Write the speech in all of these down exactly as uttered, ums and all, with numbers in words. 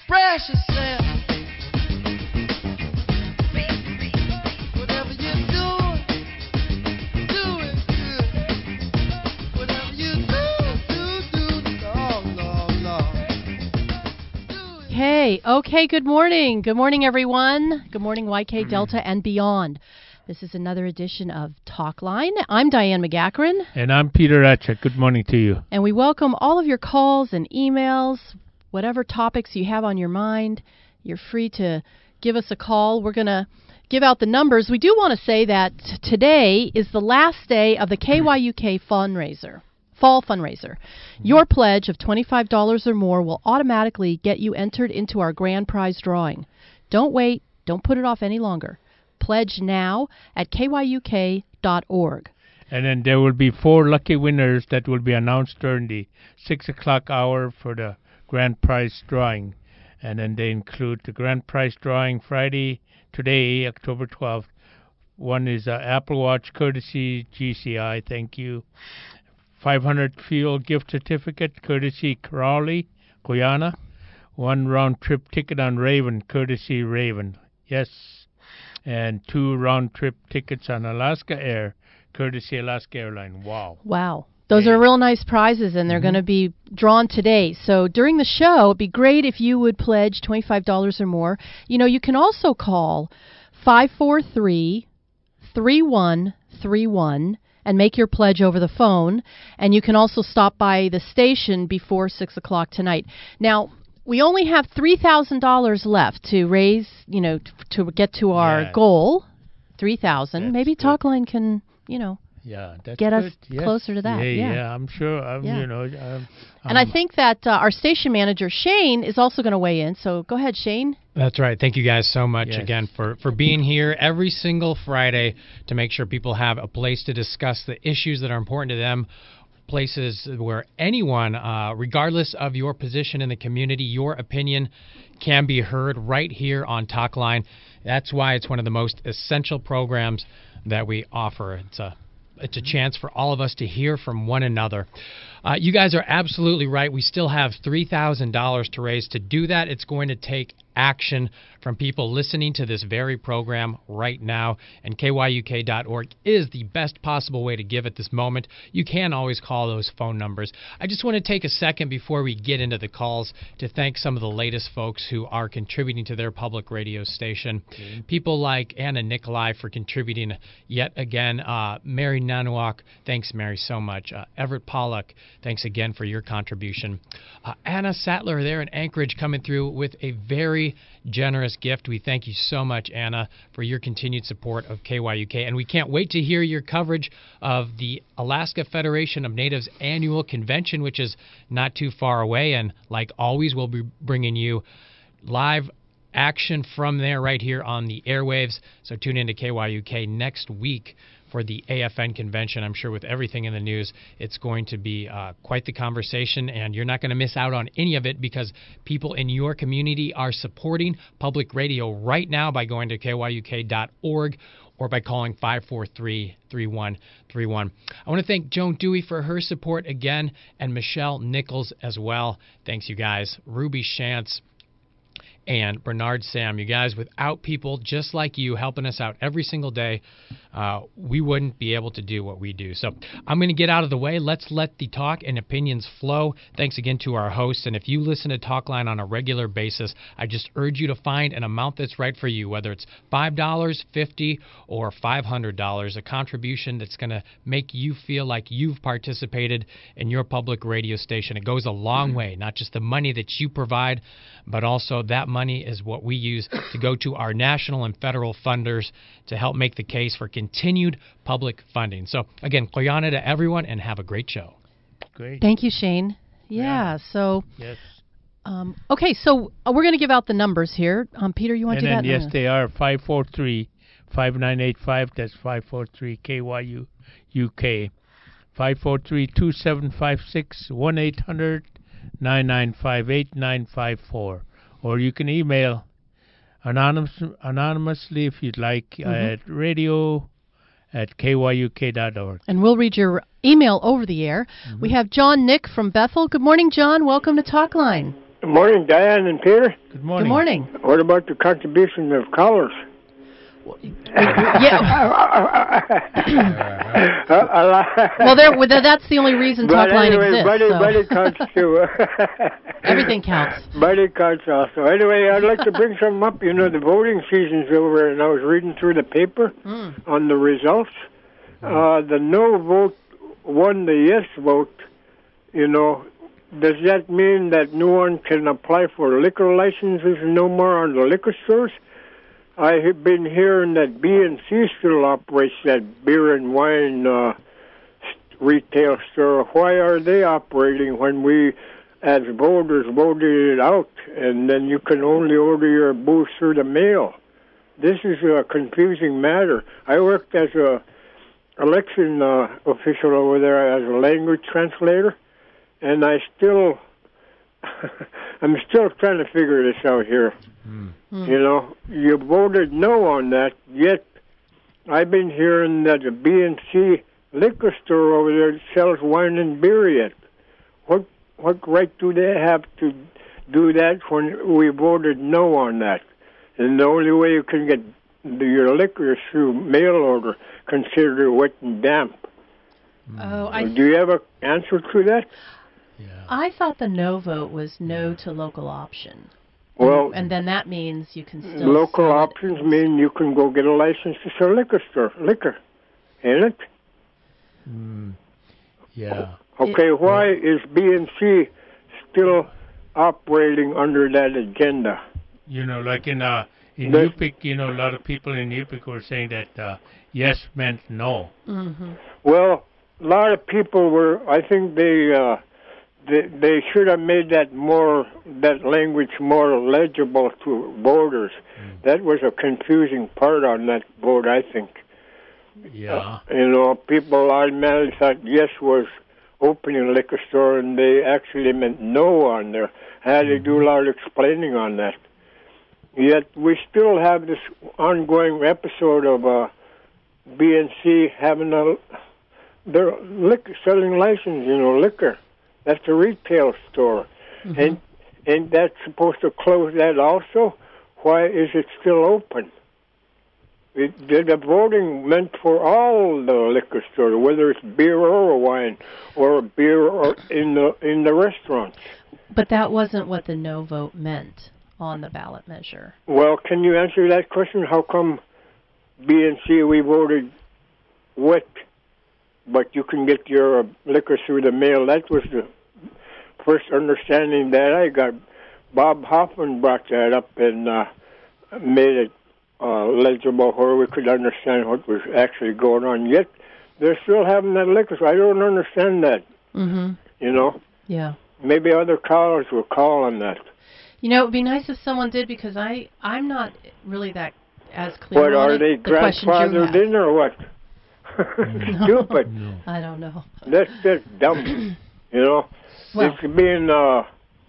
express yourself. Whatever you do, do it good. Whatever you do, do, do, Lord, Lord, Lord. Hey, okay, good morning. Good morning, everyone. Good morning, Y K Delta and beyond. This is another edition of Talkline. I'm Diane McGachran. And I'm Peter Atchett. Good morning to you. And we welcome all of your calls and emails, whatever topics you have on your mind. You're free to give us a call. We're going to give out the numbers. We do want to say that today is the last day of the K Y U K fundraiser, fall fundraiser. Your pledge of twenty-five dollars or more will automatically get you entered into our grand prize drawing. Don't wait. Don't put it off any longer. Pledge now at K Y U K dot org. And then there will be four lucky winners that will be announced during the six o'clock hour for the grand prize drawing. And then they include the grand prize drawing Friday, today, October twelfth. One is an Apple Watch courtesy G C I, thank you. five hundred fuel gift certificate courtesy Crowley, Guyana. One round trip ticket on Raven courtesy Raven. Yes. And two round-trip tickets on Alaska Air, courtesy Alaska Airline. Wow. Wow. Those hey. are real nice prizes, and they're mm-hmm. going to be drawn today. So during the show, it'd be great if you would pledge twenty-five dollars or more. You know, you can also call five four three, three one three one and make your pledge over the phone. And you can also stop by the station before six o'clock tonight. Now, we only have three thousand dollars left to raise, you know, t- to get to our yeah. goal, three thousand dollars. Maybe good. Talkline can, you know, yeah, that's get good. us yes. closer to that. Yeah, yeah. yeah I'm sure, um, yeah. you know. Um, and I think that uh, our station manager, Shane, is also going to weigh in. So go ahead, Shane. That's right. Thank you guys so much yes. again for, for being here every single Friday to make sure people have a place to discuss the issues that are important to them. Places where anyone, uh, regardless of your position in the community, your opinion can be heard right here on Talkline. That's why it's one of the most essential programs that we offer. It's a it's a chance for all of us to hear from one another. Uh, you guys are absolutely right. We still have three thousand dollars to raise. To do that, it's going to take action from people listening to this very program right now, and K Y U K dot org is the best possible way to give at this moment. You can always call those phone numbers. I just want to take a second before we get into the calls to thank some of the latest folks who are contributing to their public radio station. Mm-hmm. People like Anna Nikolai for contributing yet again. Uh, Mary Nanuak, thanks Mary so much. Uh, Everett Pollock, thanks again for your contribution. Uh, Anna Sattler there in Anchorage coming through with a very generous gift. We thank you so much, Anna, for your continued support of K Y U K. And we can't wait to hear your coverage of the Alaska Federation of Natives annual convention, which is not too far away. And like always, we'll be bringing you live action from there right here on the airwaves. So tune in to K Y U K next week for the A F N convention. I'm sure with everything in the news, it's going to be uh, quite the conversation, and you're not going to miss out on any of it because people in your community are supporting public radio right now by going to K Y U K dot org or by calling five four three, three one three one. I want to thank Joan Dewey for her support again, and Michelle Nichols as well. Thanks, you guys. Ruby Shantz and Bernard Sam. You guys, without people just like you helping us out every single day, uh, we wouldn't be able to do what we do. So I'm going to get out of the way. Let's let the talk and opinions flow. Thanks again to our hosts. And if you listen to Talkline on a regular basis, I just urge you to find an amount that's right for you, whether it's five dollars, fifty dollars, or five hundred dollars, a contribution that's going to make you feel like you've participated in your public radio station. It goes a long way, not just the money that you provide, but also that money is what we use to go to our national and federal funders to help make the case for continued public funding. So, again, Koyana to everyone, and have a great show. Great. Thank you, Shane. Yeah, yeah. so... Yes. Um, okay, so uh, we're going to give out the numbers here. Um, Peter, you want to do and that? Yes, they are five four three, five nine eight five. That's five four three K Y U U K. five four three, two seven five six, one eight hundred, nine nine five eight, nine five four. Or you can email anonymous, anonymously if you'd like mm-hmm. at radio at K Y U K dot org. And we'll read your email over the air. Mm-hmm. We have John Nick from Bethel. Good morning, John. Welcome to Talkline. Good morning, Diane and Peter. Good morning. Good morning. What about the contribution of callers? Yeah. Uh, Well, there. well, that's the only reason but Talk Line anyway, exists. buddy, so. buddy counts too. Everything counts. Buddy counts also. Anyway, I'd like to bring something up. You know, the voting season's over, and I was reading through the paper Mm. on the results. Uh, the no vote won the yes vote. You know, does that mean that no one can apply for liquor licenses no more on the liquor stores? I have been hearing that B and C still operates that beer and wine uh, retail store. Why are they operating when we, as voters, voted it out, and then you can only order your booze through the mail? This is a confusing matter. I worked as a election uh, official over there as a language translator, and I still, I'm still trying to figure this out here. Mm. You know, you voted no on that, yet I've been hearing that the B and C liquor store over there sells wine and beer yet. What what right do they have to do that when we voted no on that? And the only way you can get the, your liquor is through mail order, considered wet and damp. Oh, I. Do you have an answer to that? Yeah. I thought the no vote was no to local option. Well, And then that means you can still local sell it. options mean you can go get a license to sell liquor store, liquor, ain't it? Mm. Yeah. Okay, why is B and C still operating under that agenda? You know, like in uh in The- Yupik, you know, a lot of people in Yupik were saying that uh, yes meant no. Mm-hmm. Well, a lot of people were. I think they uh, they they should have made that more that language more legible to voters. Mm. That was a confusing part on that vote, I think. Yeah. You know, people automatically thought yes was opening a liquor store, and they actually meant no on there. I had to do a lot of explaining on that. Yet we still have this ongoing episode of uh, B and C having a their liquor selling license. You know, liquor. That's a retail store, Mm-hmm. and and that's supposed to close that also. Why is it still open? It, the, the voting meant for all the liquor stores, whether it's beer or wine, or beer or in the in the restaurants. But that wasn't what the no vote meant on the ballot measure. Well, can you answer that question? How come B and C we voted wet, but you can get your uh, liquor through the mail? That was the first understanding that I got. Bob Hoffman brought that up and uh, made it uh, legible where we could understand what was actually going on. Yet they're still having that liquor, so I don't understand that. Mm-hmm. You know, Yeah. maybe other callers will call on that. You know, it would be nice if someone did, because I, I'm not really that as clear What on are it, they the questions you grandfathered have. in or what? Stupid. No. I don't know. That's just dumb. You know, Well- it's being uh,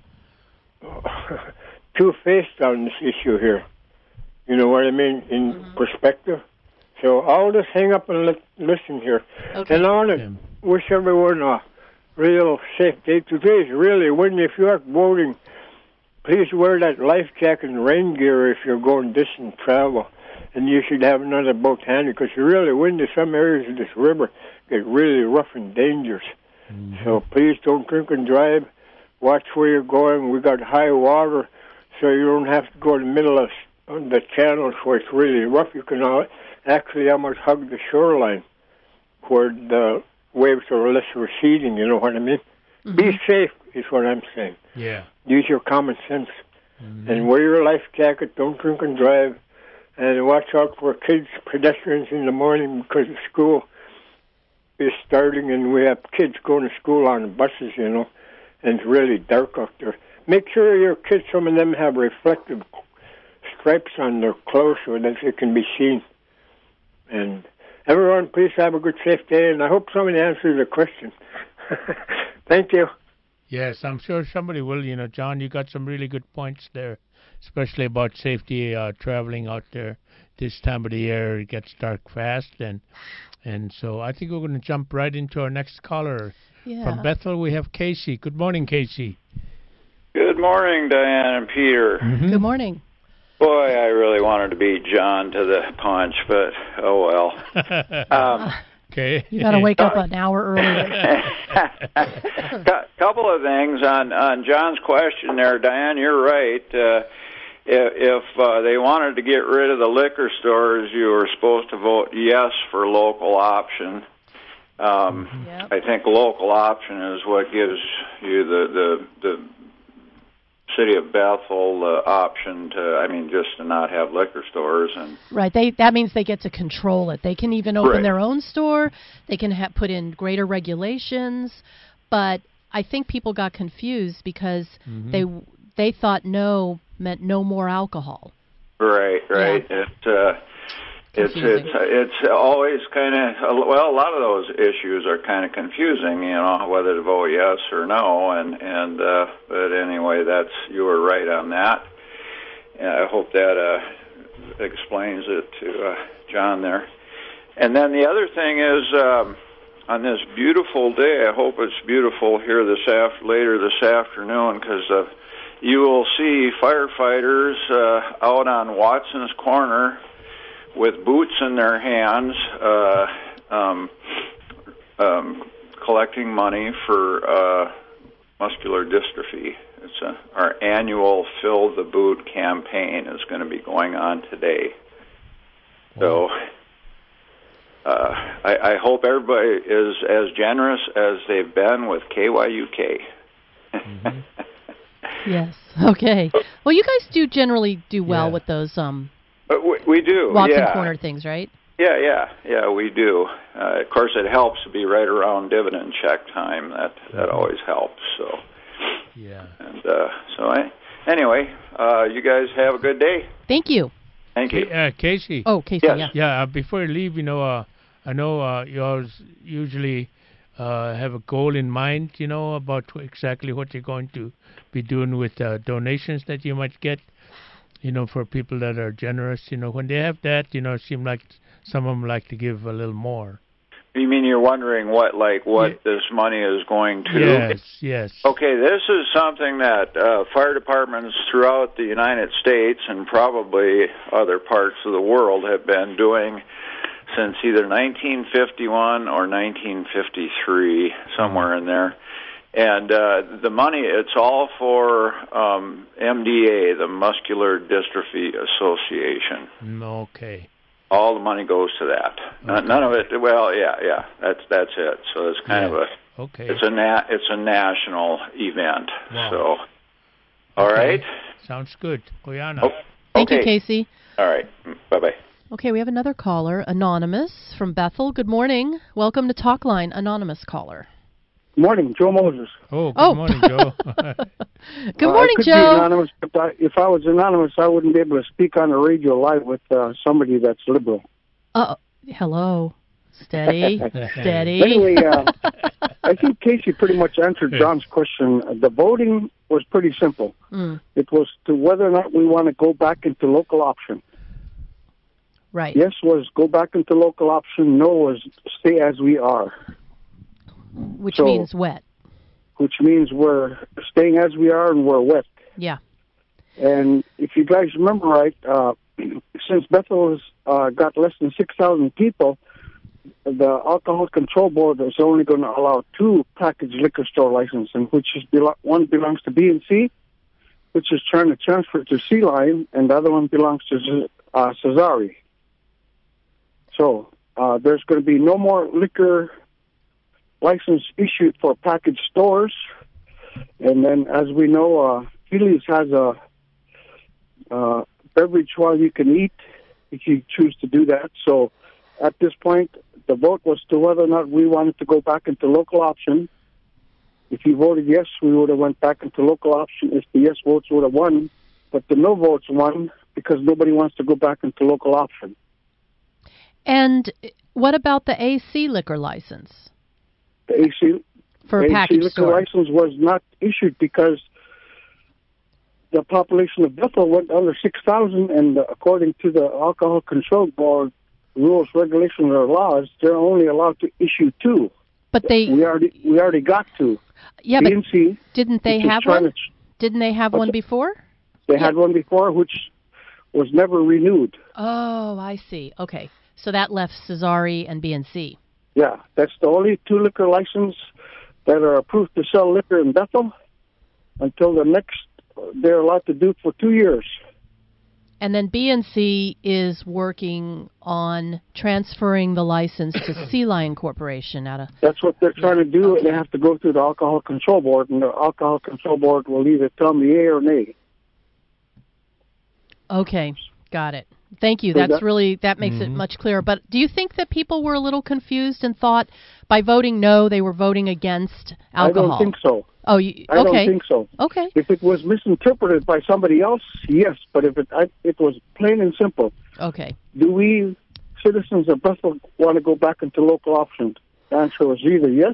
two-faced on this issue here. You know what I mean? In Mm-hmm. perspective. So I'll just hang up and li- listen here. Okay. And I want to Yeah. wish everyone a real safe day. Today is really windy. If you are voting, please wear that life jacket and rain gear if you're going distant travel. And you should have another boat handy because it's really windy. Some areas of this river get really rough and dangerous. Mhm. So please don't drink and drive. Watch where you're going. We got high water, so you don't have to go in the middle of the channels where it's really rough. You can al- actually almost hug the shoreline where the waves are less receding. You know what I mean? Mm-hmm. Be safe is what I'm saying. Yeah. Use your common sense Mhm. and wear your life jacket. Don't drink and drive. And watch out for kids, pedestrians in the morning because the school is starting and we have kids going to school on the buses, you know, and it's really dark out there. Make sure your kids, some of them have reflective stripes on their clothes so that they can be seen. And everyone, please have a good, safe day, and I hope somebody answers the question. Thank you. Yes, I'm sure somebody will. You know, John, you got some really good points there, especially about safety uh, traveling out there this time of the year. It gets dark fast, and and so I think we're going to jump right into our next caller. Yeah. From Bethel, we have Casey. Good morning, Casey. Good morning, Diane and Peter. Mhm. Good morning. Boy, I really wanted to beat John to the punch, but oh well. Um, Okay. You got to wake up an hour earlier. Cou- couple of things on on John's question there, Diane. You're right. Uh, if if uh, they wanted to get rid of the liquor stores, you were supposed to vote yes for local option. Um, Yep. I think local option is what gives you the the, the city of Bethel the option to, I mean, just to not have liquor stores. And Right. They that means they get to control it. They can even open Right. their own store. They can ha- put in greater regulations. But I think people got confused because Mhm. they they thought no meant no more alcohol. right, right. It uh, it's Confusing. it's it's always kind of, well, a lot of those issues are kind of confusing, you know, whether to vote yes or no. And and uh, but anyway, that's you were right on that. And I hope that uh, explains it to uh, John there. And then the other thing is, um, on this beautiful day, I hope it's beautiful here this af- later this afternoon, because uh, you will see firefighters uh, out on Watson's Corner with boots in their hands, uh, um, um, collecting money for uh, muscular dystrophy. It's a, our annual Fill the Boot campaign is going to be going on today. So uh, I, I hope everybody is as generous as they've been with K Y U K. Mm-hmm. Yes. Okay. Well, you guys do generally do well Yeah. with those um But we, we do, Watson yeah. Corner things, right? Yeah, yeah, yeah, we do. Uh, of course, it helps to be right around dividend check time. That that always helps. So, Yeah. and uh, so I, anyway, uh, you guys have a good day. Thank you. Thank you. Ca- uh, Casey. Oh, Casey, Yes. yeah. Yeah, uh, before you leave, you know, uh, I know uh, you always usually uh, have a goal in mind, you know, about wh- exactly what you're going to be doing with uh, donations that you might get, you know, for people that are generous. You know, when they have that, you know, it seems like some of them like to give a little more. You mean you're wondering what, like, what Yeah. this money is going to? Yes, yes. Okay, this is something that uh, fire departments throughout the United States and probably other parts of the world have been doing since either nineteen fifty-one or nineteen fifty-three, somewhere in there. And uh, the money, it's all for um, M D A, the Muscular Dystrophy Association. Mm, okay. All the money goes to that. None, none of it. Well, yeah, yeah. That's that's it. So it's kind Yeah. of a Okay. it's a na- it's a national event. Wow. So, all Okay. right. Sounds good. Guyana. Oh, Thank okay. you, Casey. All right. Bye bye. Okay, we have another caller, Anonymous from Bethel. Good morning. Welcome to Talkline, Anonymous caller. Morning, Joe Moses. Oh, good Oh. morning, Joe. Good Uh, morning, I could Be Joe. anonymous, but I, if I was anonymous, I wouldn't be able to speak on the radio live with uh, somebody that's liberal. Uh, hello. Steady. Steady. Anyway, uh, I think Casey pretty much answered John's question. The voting was pretty simple. Mm, It was to whether or not we want to go back into local option. right. Yes was go back into local option. No was stay as we are, Which So- means wet. which means we're staying as we are and we're wet. Yeah. And if you guys remember right, uh, since Bethel has uh, got less than six thousand people, the Alcohol Control Board is only going to allow two packaged liquor store licenses, and which is belo- one belongs to B and C, which is trying to transfer to Sea Lion, and the other one belongs to uh, Cesare. So uh, there's going to be no more liquor license issued for packaged stores. And then, as we know, uh, Healy's has a uh, beverage while you can eat, if you choose to do that. So at this point, the vote was to whether or not we wanted to go back into local option. If you voted yes, we would have went back into local option if the yes votes would have won. But the no votes won because nobody wants to go back into local option. And what about the A C liquor license The A C for a A C package liquor store? license was not issued because the population of Bethel went under six thousand, and uh, according to the Alcohol Control Board rules, regulations, or laws, they're only allowed to issue two. But they, We already we already got two. yeah, B but and C, didn't they which is have trying one? to ch- Didn't they have But one the- before? They Yeah. had one before, which was never renewed. Oh, I see. Okay. So that left Cesari and B and C. Yeah, that's the only two liquor license that are approved to sell liquor in Bethel until the next, they're allowed to do for two years. And then B and C is working on transferring the license to Sea Lion Corporation out of... That's what they're trying to do. Okay. They have to go through the Alcohol Control Board, and the Alcohol Control Board will either tell me yay or nay. Okay, got it. Thank you. So That's that- really, that makes it Mhm. much clearer. But do you think that people were a little confused and thought by voting no, they were voting against alcohol? I don't think so. Oh, you, I okay. don't think so. Okay. If it was misinterpreted by somebody else, yes. But if it I, it was plain and simple, Okay. do we citizens of Bethel want to go back into local option? The answer was either yes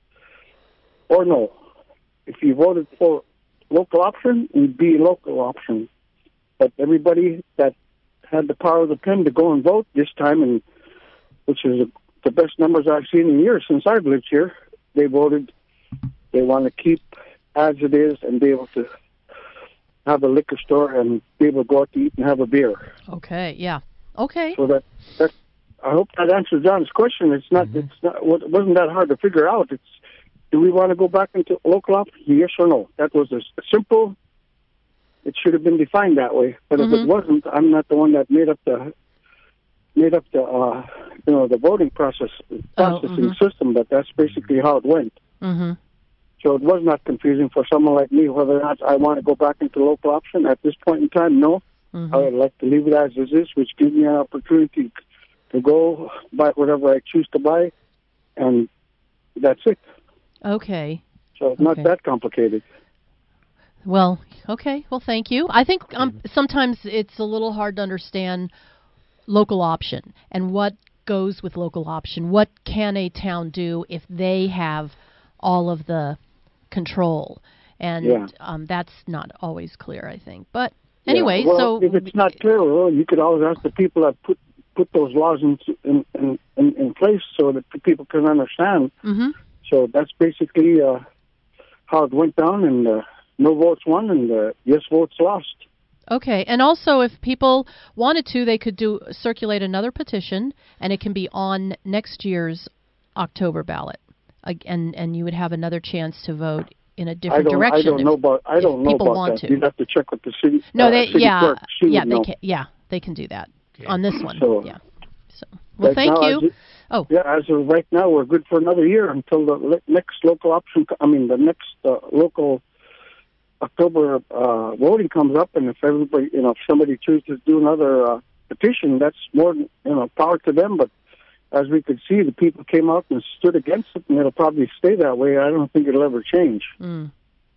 or no. If you voted for local option, it'd be local option. But everybody that had the power of the pen to go and vote this time, and which is the best numbers I've seen in years since I've lived here, they voted. They want to keep as it is and be able to have a liquor store and be able to go out to eat and have a beer. Okay. Yeah. Okay. So that that I hope that answers John's question. It's not. Mm-hmm. It's not. It wasn't that hard to figure out. It's. Do we want to go back into local option? Yes or no? That was a, a simple. It should have been defined that way. But if Mhm. it wasn't, I'm not the one that made up the made up the uh, you know the voting process processing mhm. system. But that's basically how it went. Mm-hmm. So it was not confusing for someone like me whether or not I want to go back into local option at this point in time. No. Mm-hmm. I would like to leave it as it is, which gives me an opportunity to go buy whatever I choose to buy, and that's it. Okay. So it's not Okay. that complicated. Well, okay. Well, thank you. I think um, sometimes it's a little hard to understand local option and what goes with local option. What can a town do if they have all of the control? And Yeah. um, that's not always clear, I think. But anyway, Yeah, well, so if it's not clear, well, you could always ask the people that put put those laws in in in, in, in place so that the people can understand. Mhm. So that's basically uh, how it went down, and uh, no votes won, and uh, yes votes lost. Okay, and also if people wanted to, they could do circulate another petition, and it can be on next year's October ballot, Ag- and and you would have another chance to vote in a I different don't. direction. I don't if- know about. I don't know people about want that. to. You'd have to check with the city. No, uh, they city yeah clerk. She yeah would they know. can yeah they can do that Okay. on this one. So- yeah. So well, Right thank now, you. as it- Oh. Yeah, as of right now, we're good for another year until the le- next local option. co- I mean, the next uh, local October uh, voting comes up, and if everybody, you know, if somebody chooses to do another uh, petition, that's more, you know, power to them. But as we could see, the people came out and stood against it, and it'll probably stay that way. I don't think it'll ever change. Mm.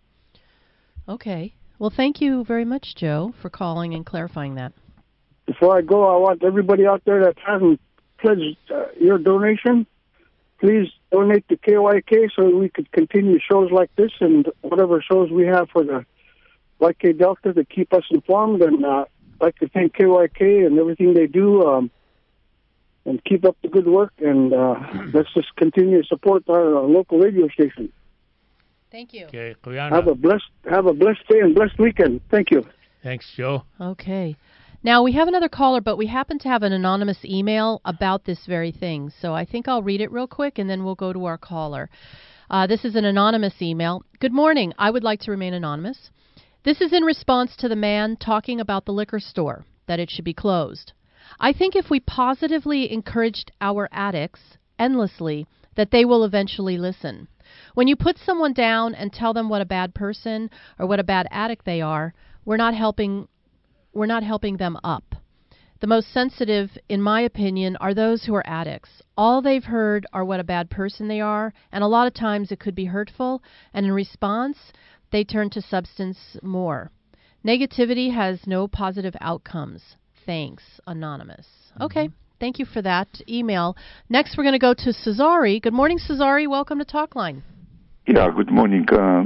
Okay. Well, thank you very much, Joe, for calling and clarifying that. Before I go, I want everybody out there that hasn't pledged uh, your donation, please donate to K Y K so we could continue shows like this and whatever shows we have for the Y K Delta to keep us informed. And uh, I'd like to thank K Y K and everything they do, um, and keep up the good work. And uh, let's just continue to support our uh, local radio station. Thank you. Okay, Kuyana. Have a blessed have a blessed day and blessed weekend. Thank you. Thanks, Joe. Okay. Now, we have another caller, but we happen to have an anonymous email about this very thing. So I think I'll read it real quick, and then we'll go to our caller. Uh, this is an anonymous email. Good morning. I would like to remain anonymous. This is in response to the man talking about the liquor store, that it should be closed. I think if we positively encouraged our addicts endlessly, that they will eventually listen. When you put someone down and tell them what a bad person or what a bad addict they are, we're not helping we're not helping them up. The most sensitive, in my opinion, are those who are addicts. All they've heard are what a bad person they are, and a lot of times it could be hurtful, and in response, they turn to substance more. Negativity has no positive outcomes. Thanks, Anonymous. Okay, thank you for that email. Next, we're going to go to Cesari. Good morning, Cesari. Welcome to Talkline. Yeah, good morning. Uh,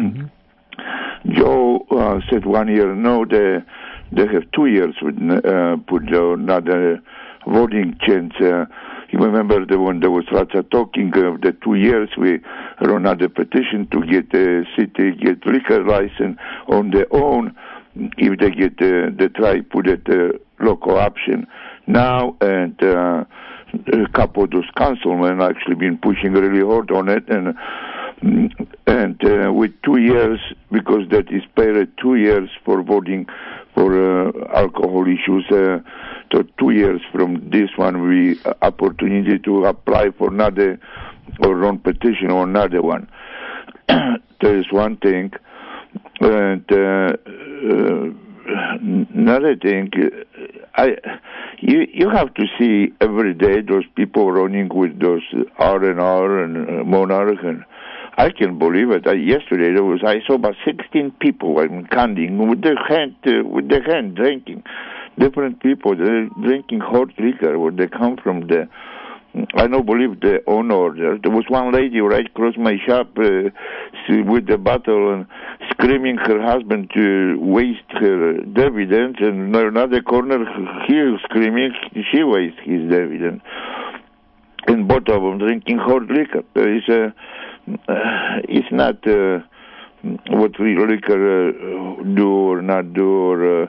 Joe uh, said one year. No, they, they have two years with uh, put another voting chance. Uh, you remember the when there was lots of talking of the two years we run out the petition to get the city get liquor license on their own if they get uh, the try put it uh, local option now, and uh, a couple of those councilmen actually been pushing really hard on it, and and uh, with two years because that is paid two years for voting for uh, alcohol issues. Uh, so two years from this one, we uh, opportunity to apply for another or run petition or another one. There is one thing, and uh, uh, another thing. I you you have to see every day those people running with those R and R and uh, Monarch, and I can't believe it. I, yesterday there was I saw about sixteen people I'm counting with their hand uh, with their hand drinking. Different people they're drinking hot liquor where they come from. The I don't believe the owner. There, there was one lady right across my shop uh, with the bottle and screaming her husband to waste her dividend, and in another corner he was screaming she wastes his dividend. And both of them drinking hot liquor. There is a, uh, it's not uh, what we liquor uh, do or not do or. Uh,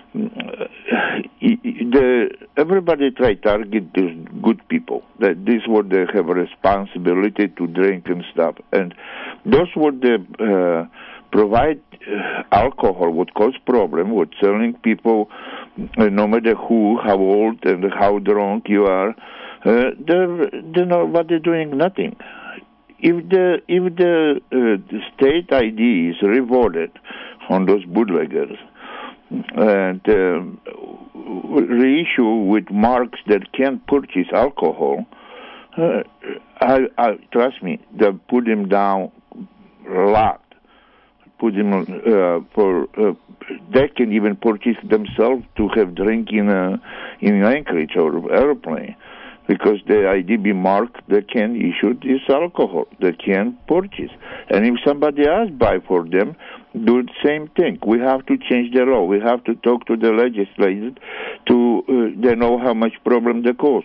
the everybody try to target these good people that this what they have a responsibility to drink and stuff, and those what they uh, provide uh, alcohol would cause problem with selling people uh, no matter who, how old and how drunk you are. Uh, they're they're nobody doing nothing. If the if the, uh, the state I D is rewarded on those bootleggers and uh, reissue with marks that can't purchase alcohol, uh, I, I, trust me, they'll put them down a lot. Put them uh, for uh, they can even purchase themselves to have drink in a, in Anchorage or airplane, because the I D B mark they can issue this alcohol, they can purchase, and if somebody else buy for them, do the same thing. We have to change the law. We have to talk to the legislators to uh, they know how much problem they cause.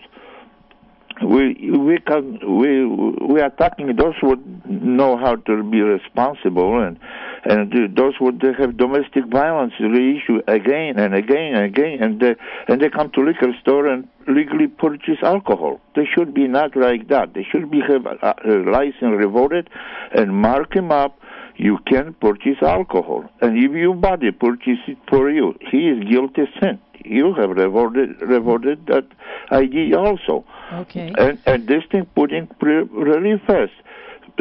We we can we we are talking those who know how to be responsible, and and those who they have domestic violence reissue again and again and again, and they and they come to liquor store and legally purchase alcohol. They should be not like that. They should be have a, a license rewarded and mark him up. You can purchase alcohol, and if your body purchase it for you, he is guilty sin. You have rewarded rewarded that I D also. Okay. And and this thing putting pre- really fast. Uh,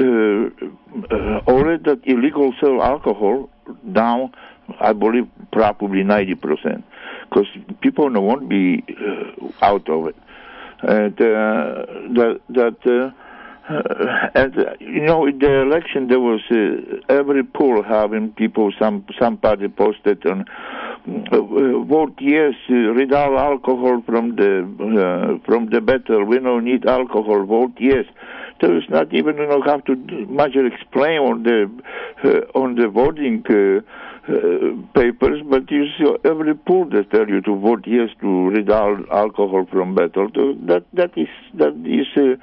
uh, already that illegal sell alcohol down, I believe probably ninety percent, because people don't want to be uh, out of it, and uh, that that. Uh, Uh, and uh, you know, in the election there was uh, every poll having people. Some some party posted on uh, vote yes, uh, read out alcohol from the uh, from the battle. We don't need alcohol. Vote yes. There is not even you know have to much explain on the uh, on the voting uh, uh, papers, but you see every poll that tell you to vote yes to read out alcohol from battle. That that is that is. Uh,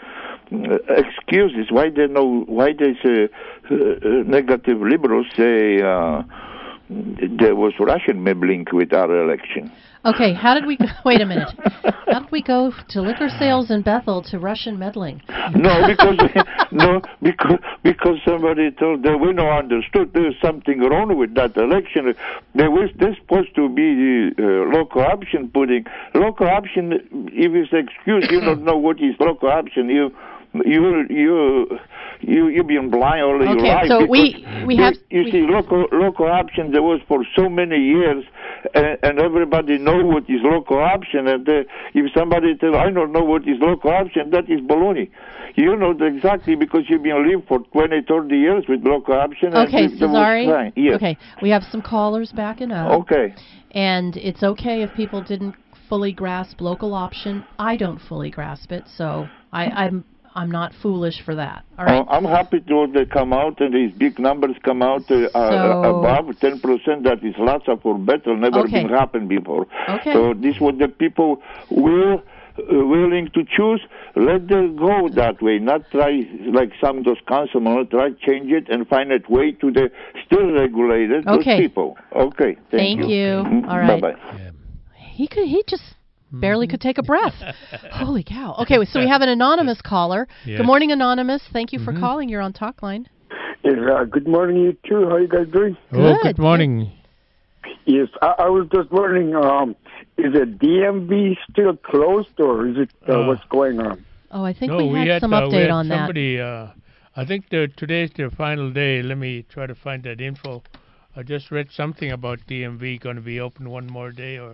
excuses why they know why they say uh, negative liberals say uh, there was Russian meddling with our election. Okay, how did we go? Wait a minute. How did we go to liquor sales in Bethel to Russian meddling? No, because no, because because somebody told that we don't understood there's something wrong with that election. There was this supposed to be uh, local option putting local option. If it's excuse, you don't know what is local option. You. You you you you been blind all okay, your life. Okay, so we we have you we, see local local option there was for so many years, and, and everybody know what is local option. And uh, if somebody tell I don't know what is local option, that is baloney. You know exactly because you've been living for twenty, thirty years with local option. Okay, and Cesare. Yes. Okay, we have some callers backing up. Okay. And it's okay if people didn't fully grasp local option. I don't fully grasp it, so I, I'm. I'm not foolish for that. All right. I'm happy to they come out and these big numbers come out uh, so, uh, above ten percent. That is lots of for better. Never okay. been happened before. Okay. So this what the people will uh, willing to choose, let them go that way. Not try, like some of those councilmen, try to change it and find a way to the still regulated those Okay. people. Okay, thank, Thank you. Mm, All right. Bye-bye. Yeah. He could. He just barely could take a breath. Holy cow. Okay, so we have an anonymous caller. Yes. Good morning, anonymous. Thank you for calling. You're on Talk Line. Yes, uh, good morning, you two. How you guys doing? Oh, Good. good morning. Yes, I, I was just wondering, um, is the D M V still closed, or is it uh, Uh, what's going on? Oh, I think no, we had, had, some uh, we update had on that. somebody, Uh, I think the, today's their final day. Let me try to find that info. I just read something about D M V going to be open one more day, or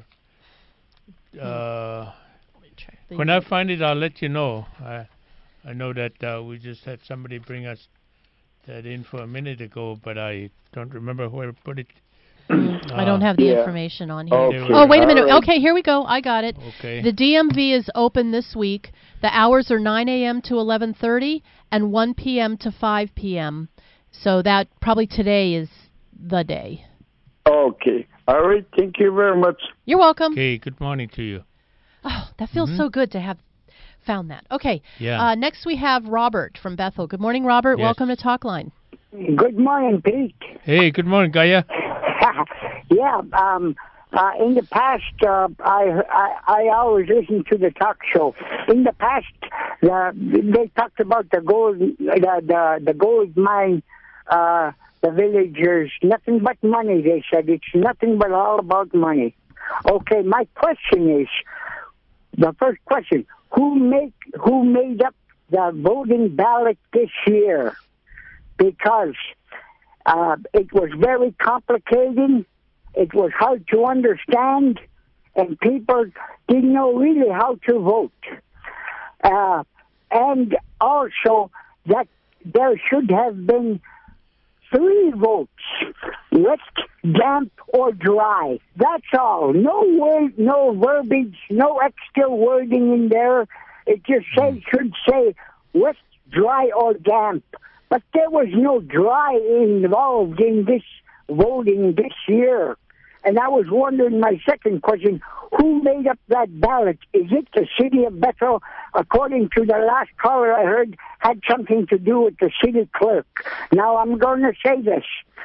uh, when I find it, I'll let you know. I I know that uh, we just had somebody bring us that info a minute ago, but I don't remember where to put it. Mm, I don't have the Yeah. information on here. Okay. Oh, wait a minute. All right. Okay, here we go. I got it. Okay. The D M V is open this week. The hours are nine a.m. to eleven thirty and one p.m. to five p.m. So that probably today is the day. Okay. All right. Thank you very much. You're welcome. Okay. Good morning to you. Oh, that feels so good to have found that. Okay. Yeah. Uh, next we have Robert from Bethel. Good morning, Robert. Yes. Welcome to Talk Line. Good morning, Pete. Hey, good morning, Gaia. yeah, um, uh, in the past, uh, I, I I always listen to the talk show. In the past, uh, they talked about the gold, the the, the gold mine, uh, the villagers, nothing but money. They said it's nothing but all about money. Okay, my question is, the first question: Who make who made up the voting ballot this year? Because uh, it was very complicated, it was hard to understand, and people didn't know really how to vote. Uh, and also that there should have been three votes, wet, damp, or dry. That's all. No word, no verbiage, no extra wording in there. It just say, should say wet, dry, or damp. But there was no dry involved in this voting this year. And I was wondering, my second question, who made up that ballot? Is it the city of Bethel? According to the last caller I heard, had something to do with the city clerk. Now, I'm going to say this.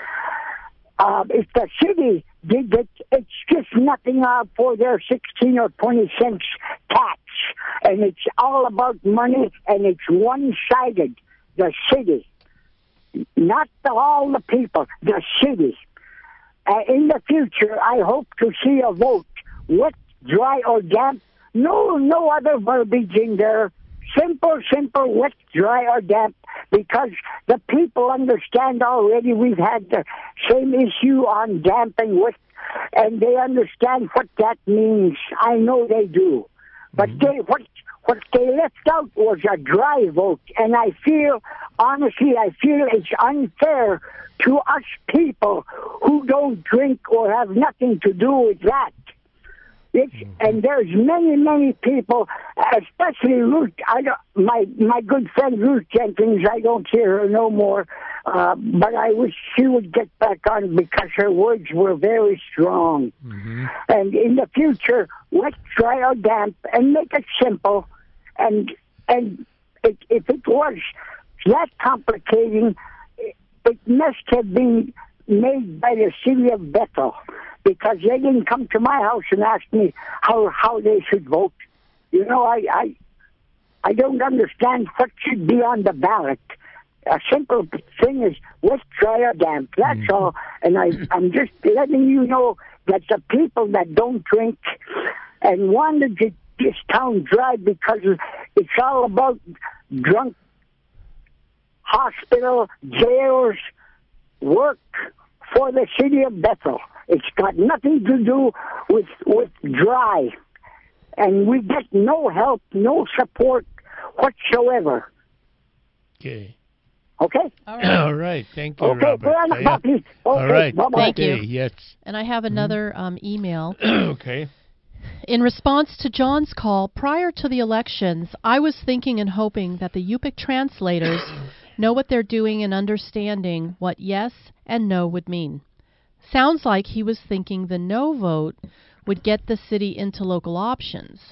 Uh, if the city did it, it's just nothing uh, for their sixteen or twenty cents tax. And it's all about money, and it's one-sided, the city. Not the, all the people, the city. Uh, in the future, I hope to see a vote, wet, dry, or damp. No, no other verbiage in there. Simple, simple, wet, dry, or damp. Because the people understand already. We've had the same issue on damp and wet, and they understand what that means. I know they do. But mm-hmm. they, what what they left out was a dry vote, and I feel, honestly, I feel it's unfair to us people who don't drink or have nothing to do with that. It's, mm-hmm. And there's many, many people, especially Ruth, I don't, my my good friend Ruth Jenkins, I don't hear her no more, uh, but I wish she would get back on because her words were very strong. Mm-hmm. And in the future, wet, dry, or damp, and make it simple. And and it, if it was that complicating, it, it must have been made by the city of Bethel, because they didn't come to my house and ask me how how they should vote. You know, I I, I don't understand what should be on the ballot. A simple thing is wet, dry, or damp. That's mm-hmm. all. And I, I'm just letting you know that the people that don't drink and wanted to this town dry because it's all about drunk hospital, jails, work for the city of Bethel. It's got nothing to do with with dry. And we get no help, no support whatsoever. Okay. Okay? All right. All right. Thank you, okay, Robert. well, Yeah. okay, All right. bye-bye. Thank you. Okay, yes. And I have another um, email. Okay. In response to John's call, prior to the elections, I was thinking and hoping that the Yupik translators know what they're doing and understanding what yes and no would mean. Sounds like he was thinking the no vote would get the city into local options.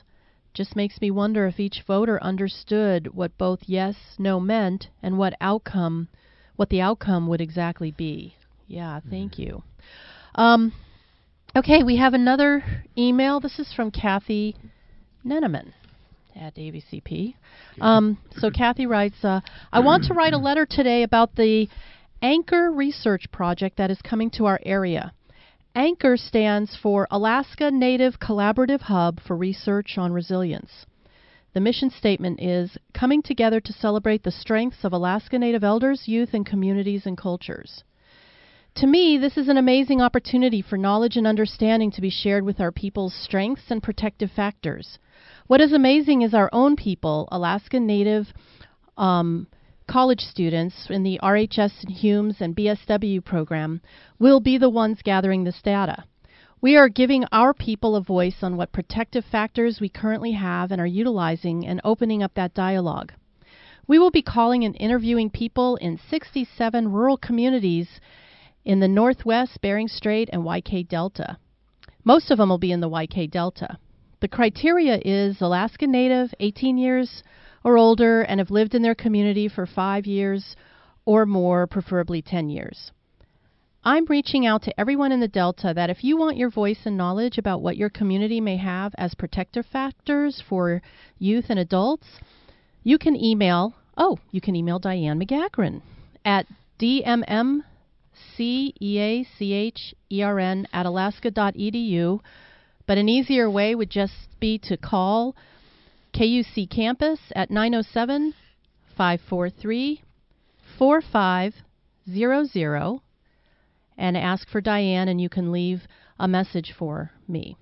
Just makes me wonder if each voter understood what both yes, no meant and what outcome, what the outcome would exactly be. Yeah, thank you. Um, okay, we have another email. This is from Kathy Neneman at A B C P. Um, so Kathy writes, uh, I want to write a letter today about the Anchor Research Project that is coming to our area. Anchor stands for Alaska Native Collaborative Hub for Research on Resilience. The mission statement is coming together to celebrate the strengths of Alaska Native elders, youth, and communities and cultures. To me, this is an amazing opportunity for knowledge and understanding to be shared with our people's strengths and protective factors. What is amazing is our own people, Alaska Native um, college students in the R H S and Humes and B S W program, will be the ones gathering this data. We are giving our people a voice on what protective factors we currently have and are utilizing and opening up that dialogue. We will be calling and interviewing people in sixty-seven rural communities in the Northwest, Bering Strait, and Y K Delta. Most of them will be in the Y K Delta. The criteria is Alaska Native, eighteen years or older, and have lived in their community for five years or more, preferably ten years. I'm reaching out to everyone in the Delta that if you want your voice and knowledge about what your community may have as protective factors for youth and adults, you can email, oh, you can email Diane McGachern at D M M C E A C H E R N at alaska dot e d u, but an easier way would just be to call K U C Campus at nine oh seven, five four three, four five zero zero and ask for Diane, and you can leave a message for me.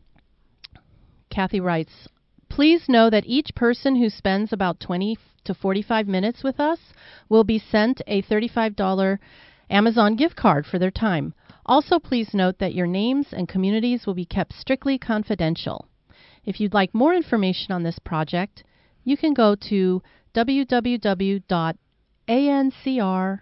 Kathy writes, please know that each person who spends about twenty to forty-five minutes with us will be sent a thirty-five dollars Amazon gift card for their time. Also, please note that your names and communities will be kept strictly confidential. If you'd like more information on this project, you can go to w w w dot a n c r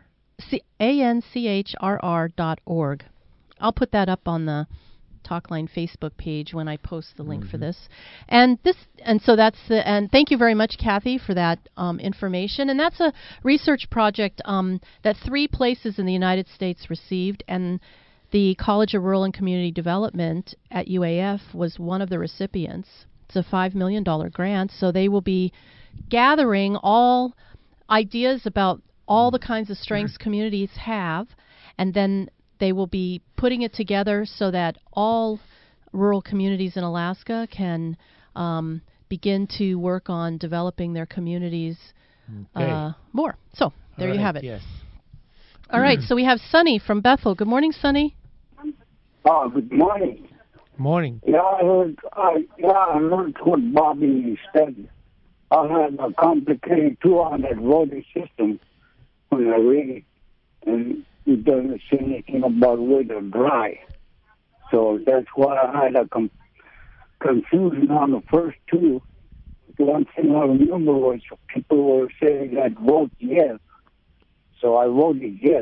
dot org. I'll put that up on the Talkline Facebook page when I post the link mm-hmm. for this. And this, and so that's the, and thank you very much, Kathy, for that um, information. And that's a research project um, that three places in the United States received, and the College of Rural and Community Development at U A F was one of the recipients. It's a five million dollars grant, so they will be gathering all ideas about all the kinds of strengths communities have, and then they will be putting it together so that all rural communities in Alaska can um, begin to work on developing their communities okay. uh, more. So there all you right, have it. Yes. All right, so we have Sunny from Bethel. Good morning, Sunny. Oh, good morning. Morning. Yeah, I heard, I, yeah, I heard what Bobby said. I had a complicated two hundred voting system when I read it, and it doesn't say anything about wet or dry. So that's why I had a com- confusion on the first two. The one thing I remember was people were saying that vote yes. So I voted yes.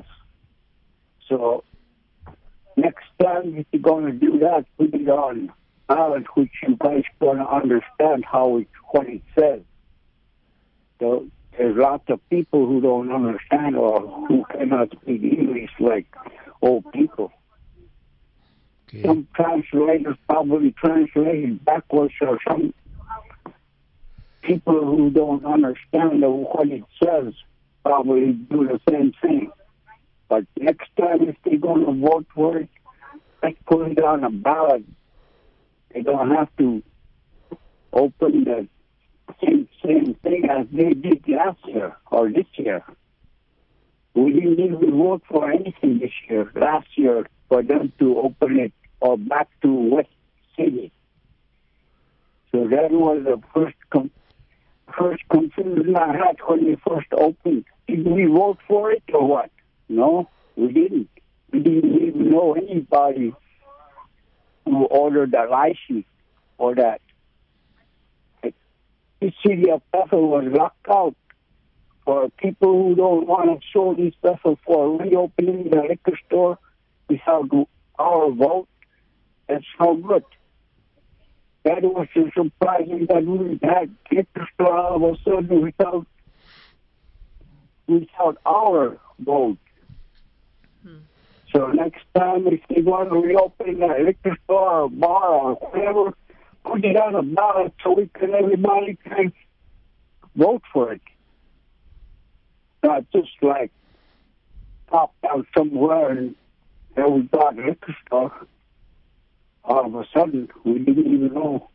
So next time, if you're going to do that, put it on ballot, which you guys going to understand how it, what it says. So there's lots of people who don't understand or who cannot speak English like old people. Okay. Some translators probably translated backwards, or some people who don't understand what it says probably do the same thing. But next time, if they're going to vote for it, let's put it on a ballot. They don't have to open the same, same thing as they did last year or this year. We didn't even vote for anything this year, last year, for them to open it or back to West City. So that was the first com- first confusion I had when they first opened. Did we vote for it or what? No, we didn't. We didn't even know anybody who ordered a license for that. The city of Bethel was locked out for people who don't want to show these Bethel for reopening the liquor store without our vote. That's no good. that was so surprising that we had liquor store all of a sudden without without our vote. Hmm. So next time, if they want to reopen a liquor store or bar or whatever, put it on a ballot so we can everybody can vote for it. Not just like pop out somewhere and there we got a liquor store. All of a sudden, we didn't even know.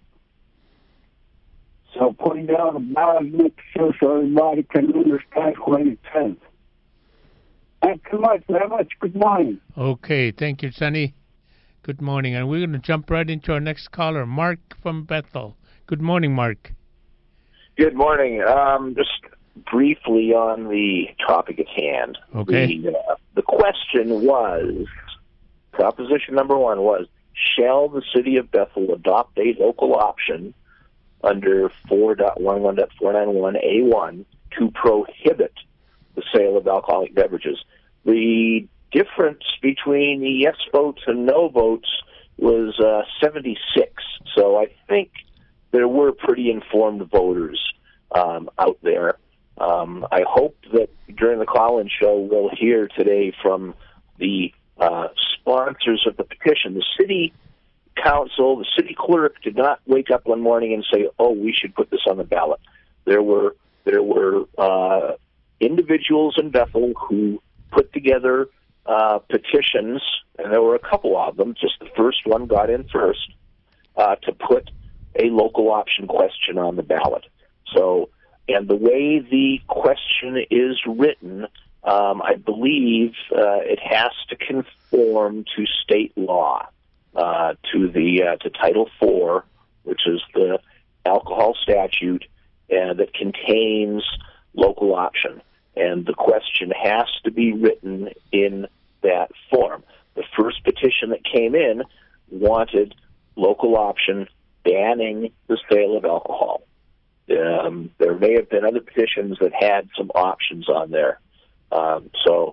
So put it on a ballot, make sure so everybody can understand what it says. Thank you much, very much. Good morning. Okay, thank you, Sonny. Good morning. And we're going to jump right into our next caller, Mark from Bethel. Good morning, Mark. Good morning. Um, just briefly on the topic at hand. Okay. The, uh, the question was, proposition number one was, shall the city of Bethel adopt a local option under four point eleven point four ninety-one A one to prohibit the sale of alcoholic beverages? The difference between the yes votes and no votes was uh, seventy-six. So I think there were pretty informed voters um, out there. Um, I hope that during the call-in show we'll hear today from the uh, sponsors of the petition. The city council, the city clerk did not wake up one morning and say, oh, we should put this on the ballot. There were there were uh, individuals in Bethel who put together uh, petitions, and there were a couple of them, just the first one got in first, uh, to put a local option question on the ballot. So, and the way the question is written, um, I believe uh, it has to conform to state law, uh, to the uh, to Title four, which is the alcohol statute, uh, that contains local option. And the question has to be written in that form. The first petition that came in wanted local option banning the sale of alcohol. Um, there may have been other petitions that had some options on there. Um, so,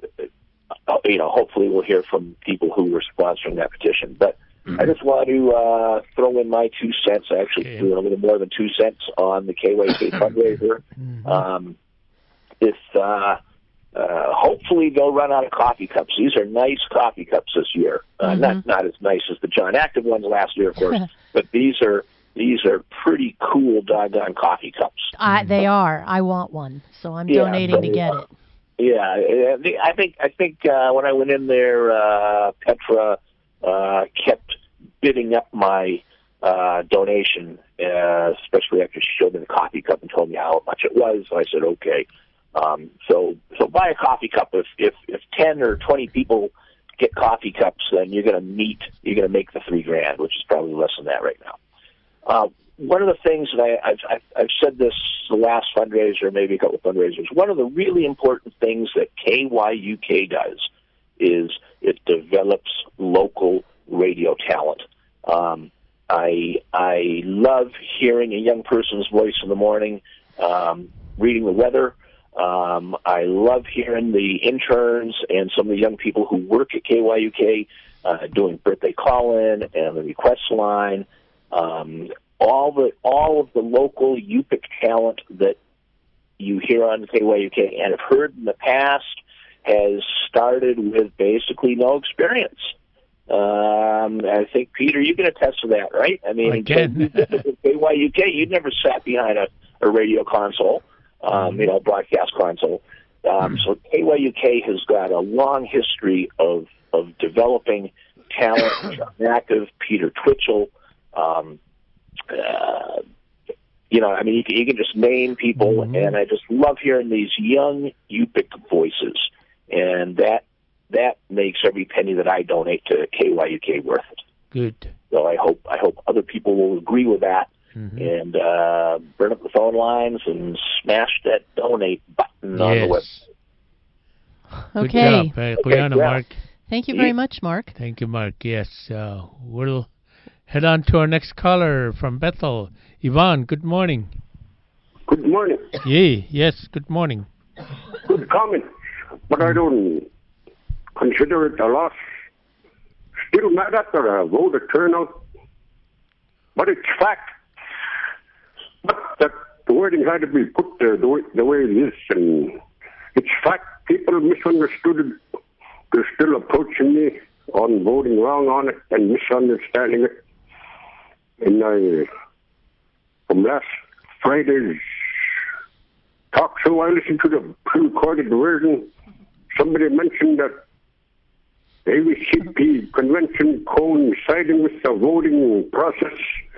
you know, hopefully we'll hear from people who were sponsoring that petition. But mm-hmm. I just want to uh, throw in my two cents. I actually okay. threw in a little more than two cents on the K Y K fundraiser. Mm-hmm. Um, if uh, uh, hopefully they'll run out of coffee cups. These are nice coffee cups this year. Uh, mm-hmm. Not not as nice as the John Active ones last year, of course, but these are these are pretty cool doggone coffee cups. I, they are. I want one, so I'm yeah, donating so, to get it. Yeah, I think I think uh, when I went in there, uh, Petra uh, kept bidding up my uh, donation, uh, especially after she showed me the coffee cup and told me how much it was. So I said, okay. Um, so so buy a coffee cup. If if if ten or twenty people get coffee cups, then you're going to meet. You're going to make the three grand, which is probably less than that right now. Uh, one of the things that I, I've, I've, I've said this the last fundraiser, maybe a couple of fundraisers, one of the really important things that K Y U K does is it develops local radio talent. Um, I I love hearing a young person's voice in the morning, um, reading the weather. Um, I love hearing the interns and some of the young people who work at K Y U K uh, doing birthday call-in and the request line. Um, all the all of the local U P I C talent that you hear on K Y U K and have heard in the past has started with basically no experience. Um, I think, Peter, you can attest to that, right? I mean, I can. K Y U K, you'd never sat behind a, a radio console, um, you know, broadcast console. Um, so K Y U K has got a long history of of developing talent. John Active, Peter Twitchell. Um, uh, you know, I mean, you can, you can just name people, mm-hmm. and I just love hearing these young U P I C voices, and that that makes every penny that I donate to K Y U K worth it. Good. So I hope I hope other people will agree with that, mm-hmm. and uh, burn up the phone lines and smash that donate button yes. on the website. Okay. Good job, uh, okay, yeah. Mark. Thank you very much, Mark. Thank you, Mark. Yes, uh, we'll head on to our next caller from Bethel. Yvonne, good morning. Good morning. Yay, yes, good morning. Good comment, but I don't consider it a loss. Still mad at the voter turnout. but it's fact. But that the wording had to be put there the way, the way it is, and it's fact. People misunderstood it. They're still approaching me on voting wrong on it and misunderstanding it. And I, from last Friday's talk show, I listened to the pre-recorded version. Somebody mentioned that the A V C P convention coinciding with the voting process.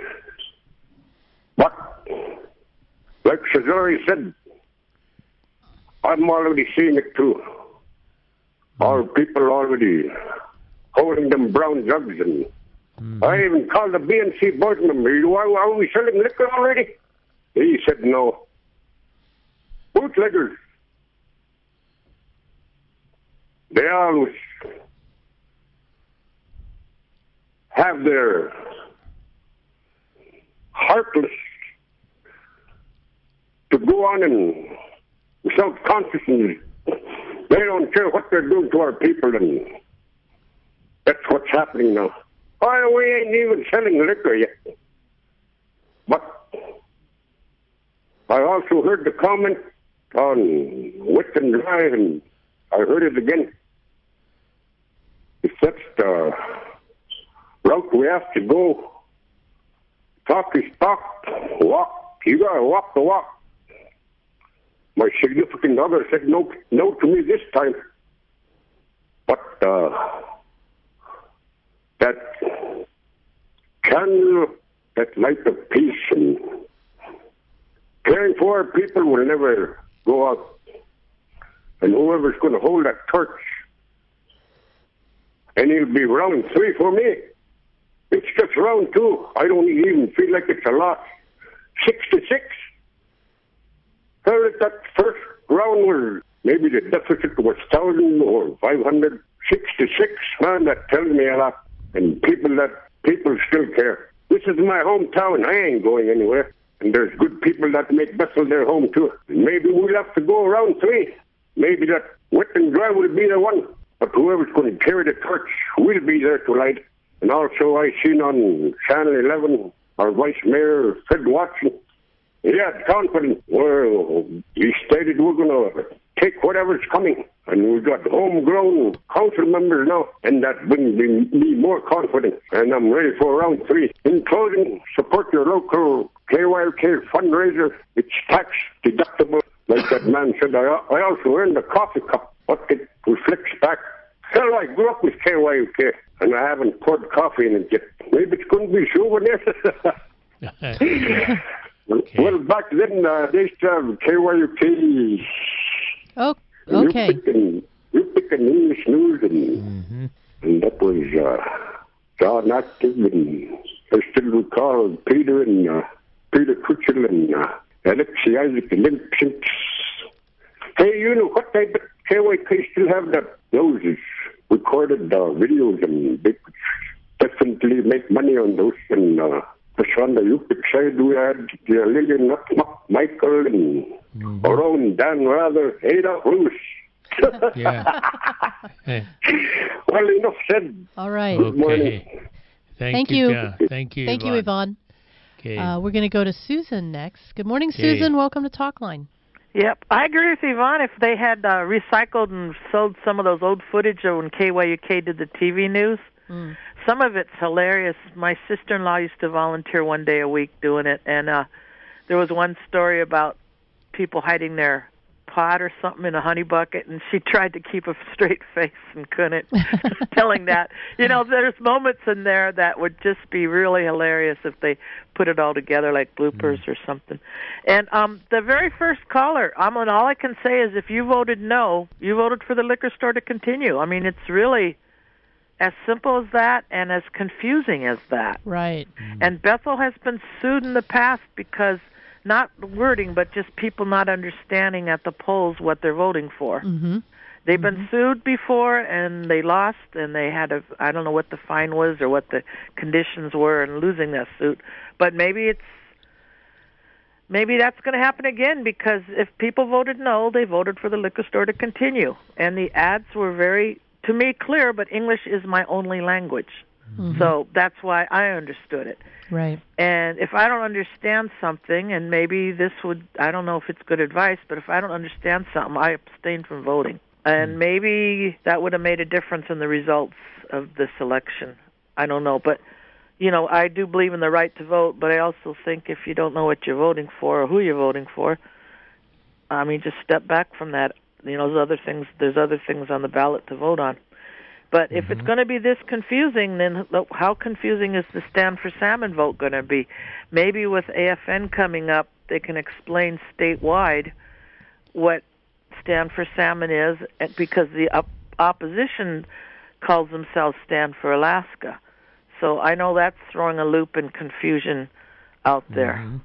But, like Cesare said, I'm already seeing it too. Our people already holding them brown jugs, and mm-hmm. I even called the B N C board member. Are, are we selling liquor already? He said no. Bootleggers. They always have their heartless to go on and without consciousness. They don't care what they're doing to our people, and that's what's happening now. Oh, we ain't even selling liquor yet. But I also heard the comment on Wet and Dry, and I heard it again. If that's the route we have to go, talk is talk, walk, you gotta walk the walk. My significant other said no, no to me this time. But uh, that candle, that light of peace and caring for our people will never go out. And whoever's going to hold that torch, and it'll be round three for me. It's just round two. I don't even feel like it's a lot. Six to six. Heard that first round was maybe the deficit was thousand or five hundred. Six to six, man, that tells me a lot. And people that people still care. This is my hometown. I ain't going anywhere. And there's good people that make Bethel their home too. Maybe we'll have to go around three. Maybe that Wet and Dry will be the one. But whoever's going to carry the torch will be there to light. And also I seen on Channel eleven our Vice Mayor Fred Watson. He had confidence. Well, he stated we're going to take whatever's coming. And we've got homegrown council members now. And that brings me, me more confidence. And I'm ready for round three. In closing, support your local K Y U K fundraiser. It's tax deductible. Like that man said, I, I also earned a coffee cup. But it reflects back. Hell, I grew up with K Y U K. And I haven't poured coffee in it yet. Maybe it's going to be souvenirs. Okay. Well, back then, uh, they used to have K Y U K. Oh, okay. You pick, and, you pick an English news, and, mm-hmm. and that was uh, John Active, and I still recall Peter and uh, Peter Kutchel and uh, Alexi Isaac and Lynn Sinks. Hey, you know what? I bet K Y U K still have that, those recorded uh, videos, and they could definitely make money on those, and uh, on the U P I C side, we had uh, Lillian Michael and mm-hmm. our own Dan Rather, Ada Bruce. Yeah. Hey. Well, enough said. All right. Good morning. Okay. Thank, Thank you. you. John. Thank you. Thank Yvonne. you, Yvonne. Okay. Uh, we're going to go to Susan next. Good morning, Okay. Susan. Welcome to Talkline. Yep, I agree with Yvonne. If they had uh, recycled and sold some of those old footage of when K Y U K did the T V news, mm. some of it's hilarious. My sister-in-law used to volunteer one day a week doing it, and uh, there was one story about people hiding their pot or something in a honey bucket, and she tried to keep a straight face and couldn't, telling that. You know, there's moments in there that would just be really hilarious if they put it all together like bloopers mm. or something. And um, the very first caller, I mean, all I can say is if you voted no, you voted for the liquor store to continue. I mean, it's really as simple as that and as confusing as that. Right. Mm. And Bethel has been sued in the past because not wording, but just people not understanding at the polls what they're voting for. Mm-hmm. They've mm-hmm. been sued before, and they lost, and they had a, I don't know what the fine was or what the conditions were in losing that suit. But maybe it's, maybe that's going to happen again, because if people voted no, they voted for the liquor store to continue. And the ads were very, to me, clear, but English is my only language. Mm-hmm. So that's why I understood it. Right. And if I don't understand something, and maybe this would, I don't know if it's good advice, but if I don't understand something, I abstain from voting. And mm. maybe that would have made a difference in the results of this election. I don't know. But, you know, I do believe in the right to vote, but I also think if you don't know what you're voting for or who you're voting for, I mean, just step back from that. You know, there's other things, there's other things on the ballot to vote on. But if mm-hmm. it's going to be this confusing, then how confusing is the Stand for Salmon vote going to be? Maybe with A F N coming up, they can explain statewide what Stand for Salmon is, because the op- opposition calls themselves Stand for Alaska. So I know that's throwing a loop and confusion out there. Mm-hmm.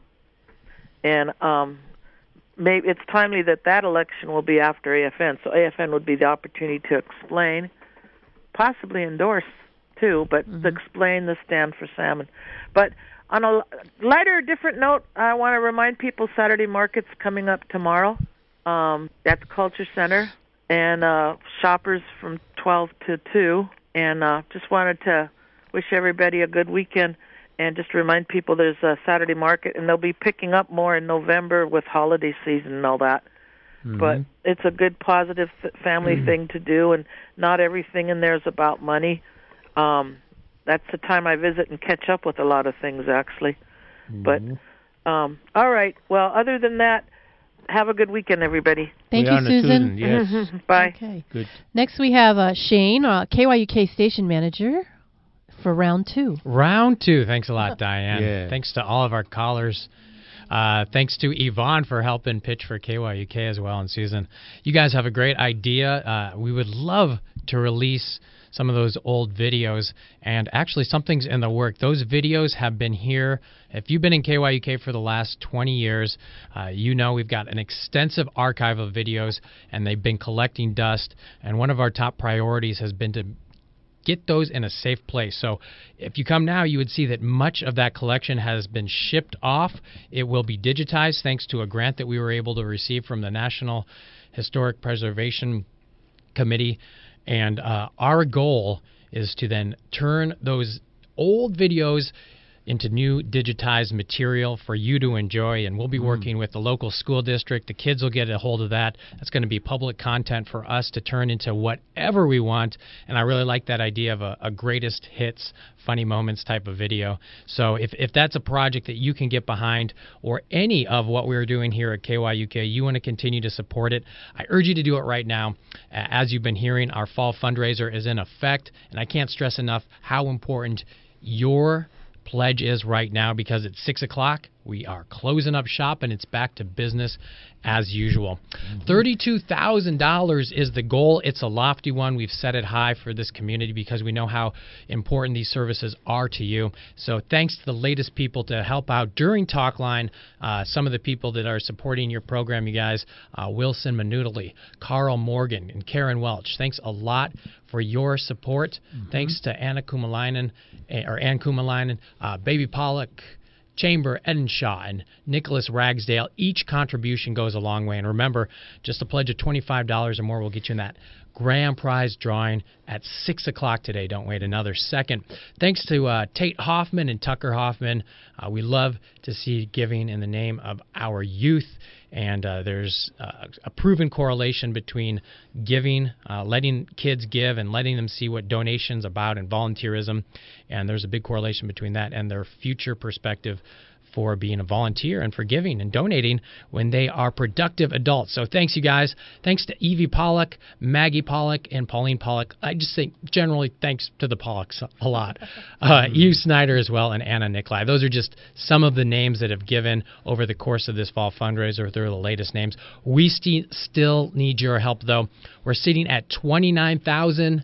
And um, maybe it's timely that that election will be after A F N. So A F N would be the opportunity to explain, possibly endorse too, but mm-hmm. to explain the Stand for Salmon. But on a lighter, different note, I want to remind people Saturday Market's coming up tomorrow um, at the Culture Center, and uh, shoppers from twelve to two. And uh, just wanted to wish everybody a good weekend and just remind people there's a Saturday Market, and they'll be picking up more in November with holiday season and all that. Mm-hmm. But it's a good, positive family mm-hmm. thing to do, and not everything in there is about money. Um, that's the time I visit and catch up with a lot of things, actually. Mm-hmm. But, um, all right. Well, other than that, have a good weekend, everybody. Thank you, Susan. Susan. Yes. Bye. Okay. Good. Next, we have uh, Shane, uh, K Y U K station manager, for round two. Round two. Thanks a lot, Diane. Yeah. Thanks to all of our callers. Uh, thanks to Yvonne for helping pitch for K Y U K as well, and Susan. You guys have a great idea. Uh, we would love to release some of those old videos, and actually something's in the work. Those videos have been here. If you've been in K Y U K for the last twenty years, uh, you know we've got an extensive archive of videos, and they've been collecting dust, and one of our top priorities has been to get those in a safe place. So if you come now, you would see that much of that collection has been shipped off. It will be digitized thanks to a grant that we were able to receive from the National Historic Preservation Committee. And uh, our goal is to then turn those old videos into new digitized material for you to enjoy, and we'll be working mm. with the local school district. The kids will get a hold of that. That's going to be public content for us to turn into whatever we want, and I really like that idea of a, a greatest hits, funny moments type of video. So if, if that's a project that you can get behind, or any of what we're doing here at K Y U K, you want to continue to support it, I urge you to do it right now. As you've been hearing, our fall fundraiser is in effect, and I can't stress enough how important your pledge is right now, because at six o'clock we are closing up shop and it's back to business as usual. Mm-hmm. thirty-two thousand dollars is the goal. It's a lofty one. We've set it high for this community because we know how important these services are to you. So thanks to the latest people to help out during Talkline. Uh, some of the people that are supporting your program, you guys, uh, Wilson Manutali, Carl Morgan, and Karen Welch. Thanks a lot for your support. Mm-hmm. Thanks to Anna Kumalainen, or Ann Kumalainen, uh, Baby Pollock, Chamber, Edenshaw, and Nicholas Ragsdale. Each contribution goes a long way. And remember, just a pledge of twenty-five dollars or more will get you in that grand prize drawing at six o'clock today. Don't wait another second. Thanks to uh, Tate Hoffman and Tucker Hoffman. Uh, we love to see giving in the name of our youth. And uh, there's uh, a proven correlation between giving, uh, letting kids give, and letting them see what donation's about, and volunteerism. And there's a big correlation between that and their future perspective for being a volunteer and for giving and donating when they are productive adults. So thanks, you guys. Thanks to Evie Pollock, Maggie Pollock, and Pauline Pollock. I just think generally thanks to the Pollocks a lot. Uh, Hugh Snyder as well, and Anna Nikolai. Those are just some of the names that have given over the course of this fall fundraiser. They're the latest names. We st- still need your help, though. We're sitting at twenty-nine thousand.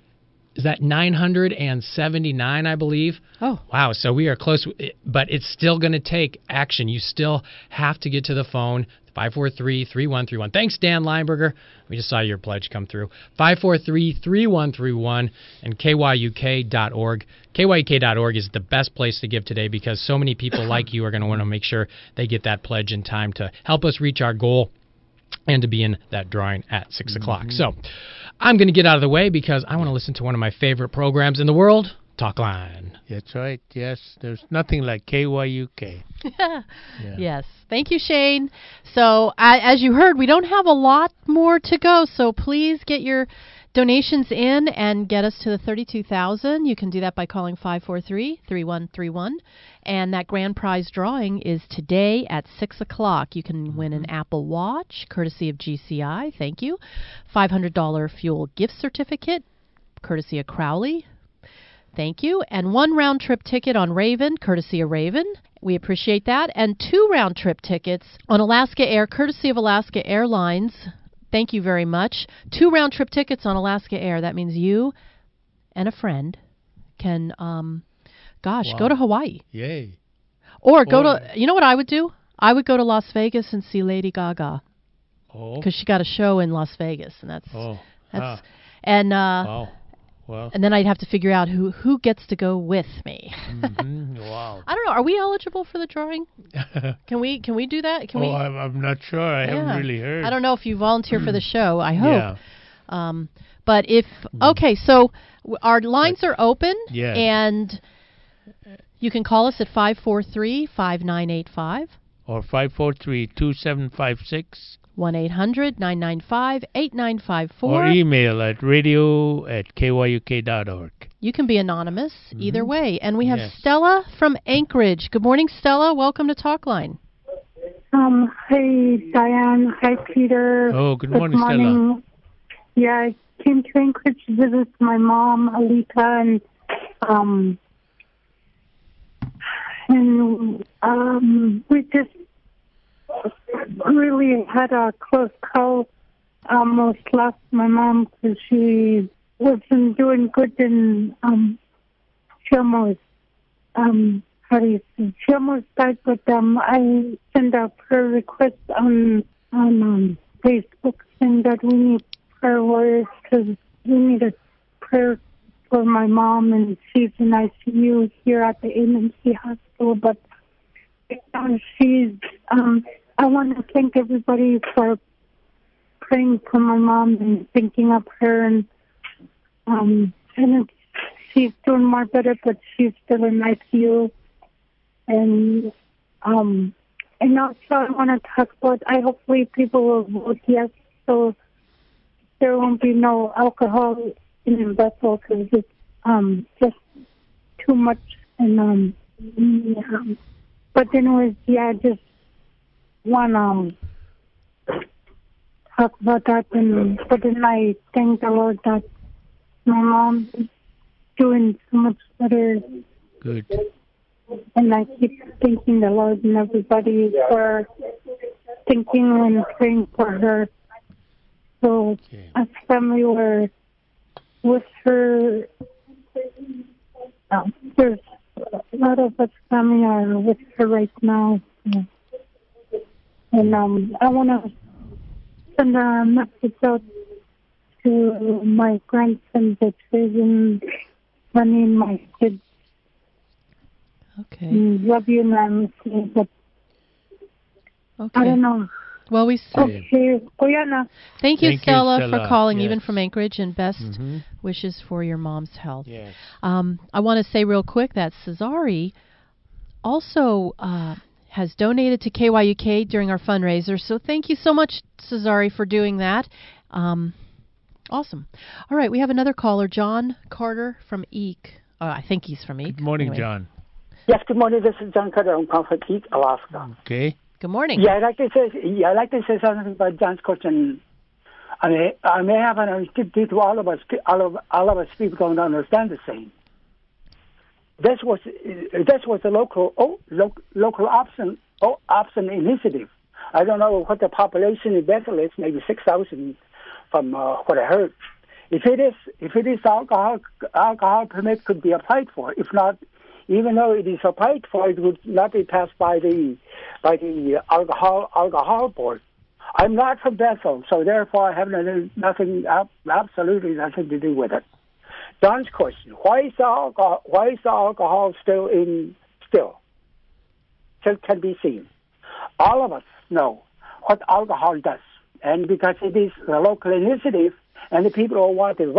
Is that nine hundred seventy-nine, I believe? Oh. Wow, so we are close, but it's still going to take action. You still have to get to the phone, five four three, three one three one. Thanks, Dan Lineberger. We just saw your pledge come through. five four three, three one three one and K Y U K dot org. K Y U K dot org is the best place to give today, because so many people like you are going to want to make sure they get that pledge in time to help us reach our goal and to be in that drawing at six o'clock. So I'm going to get out of the way because I want to listen to one of my favorite programs in the world, Talk Line. That's right. Yes, there's nothing like K Y U K. Yeah. Yes. Thank you, Shane. So, uh, as you heard, we don't have a lot more to go, so please get your donations in and get us to the thirty-two thousand. You can do that by calling five four three, three one three one. And that grand prize drawing is today at six o'clock. You can win an Apple Watch, courtesy of G C I. Thank you. five hundred dollars fuel gift certificate, courtesy of Crowley. Thank you. And one round-trip ticket on Raven, courtesy of Raven. We appreciate that. And two round-trip tickets on Alaska Air, courtesy of Alaska Airlines. Thank you very much. Two round-trip tickets on Alaska Air. That means you and a friend can, um, gosh, Wow. go to Hawaii. Yay. Or go Or- to, you know what I would do? I would go to Las Vegas and see Lady Gaga. Oh. Because she got a show in Las Vegas. And that's, Oh. that's Ah. and, uh, Wow. Well. and then I'd have to figure out who, who gets to go with me. Mhm. Wow. I don't know. Are we eligible for the drawing? Can we can we do that? Can oh, we? I'm, I'm not sure. I Yeah. haven't really heard. I don't know if you volunteer for the show. I hope. Yeah. Um, but if okay, so w- our lines are open, Yeah. and you can call us at five four three, five nine eight five, Or five four three, two seven five six. one eight hundred, nine nine five, eight nine five four. Or email at radio at k y u k dot org. You can be anonymous either Mhm. way. And we have Yes. Stella from Anchorage. Good morning, Stella. Welcome to Talkline. Um, hi, Diane. Hi, Peter. Oh, good morning, Stella. Yeah, I came to Anchorage to visit my mom, Alita, and, um, and, um, we just really had a close call. Almost lost my mom because she wasn't doing good in, um, she almost, um, how do you say, she almost died, but um, I sent a prayer request on on um, Facebook saying that we need prayer warriors because we need a prayer for my mom, and she's in I C U here at the A M C hospital. But um, she's, um, I want to thank everybody for praying for my mom and thinking of her, and um, and it's, she's doing more better, but she's still in I C U. And um, and also I want to talk about, I hopefully people will vote yes, so there won't be no alcohol in Bethel because it's um, just too much. And um, yeah. But anyways, yeah, I just want to um, talk about that. And but then I thank the Lord that my mom is doing so much better. Good. And I keep thanking the Lord and everybody for thinking and praying for her. So as family, we're with her. Um, there's a lot of us family are with her right now. And um, I want to send a message out to my grandson that's raising money and my kids. Okay. Mm, love you, ma'am. But Okay. I don't know. Well, we s- Okay. Oyana. Thank you, Thank you, Stella, Stella. for calling, Yes. even from Anchorage, and best Mhm. wishes for your mom's health. Yes. Um, I want to say real quick that Cesari also uh, has donated to K Y U K during our fundraiser, so thank you so much, Cesari, for doing that. Um, awesome. All right, we have another caller, John Carter from Eek. Uh, I think he's from Eek. Good morning, Anyway. John. Yes, good morning. This is John Cutter. I'm calling from Peak, Alaska. Okay. Good morning. Yeah, I'd like to say, yeah, I'd like to say something about John's question. I mean, I may have an understanding to all of us. All of all of us people don't understand the same. This was this was a local oh, lo, local option oh, option initiative. I don't know what the population in Bethel is. Maybe six thousand, from uh, what I heard. If it is if it is alcohol alcohol permit could be applied for. If not, even though it is applied for, it would not be passed by the by the alcohol alcohol board. I'm not from Bethel, so therefore I have nothing, nothing absolutely nothing to do with it. Don's question: Why is the alcohol? Why is the alcohol still in still? Still can be seen. All of us know what alcohol does, and because it is a local initiative, and the people who want to vote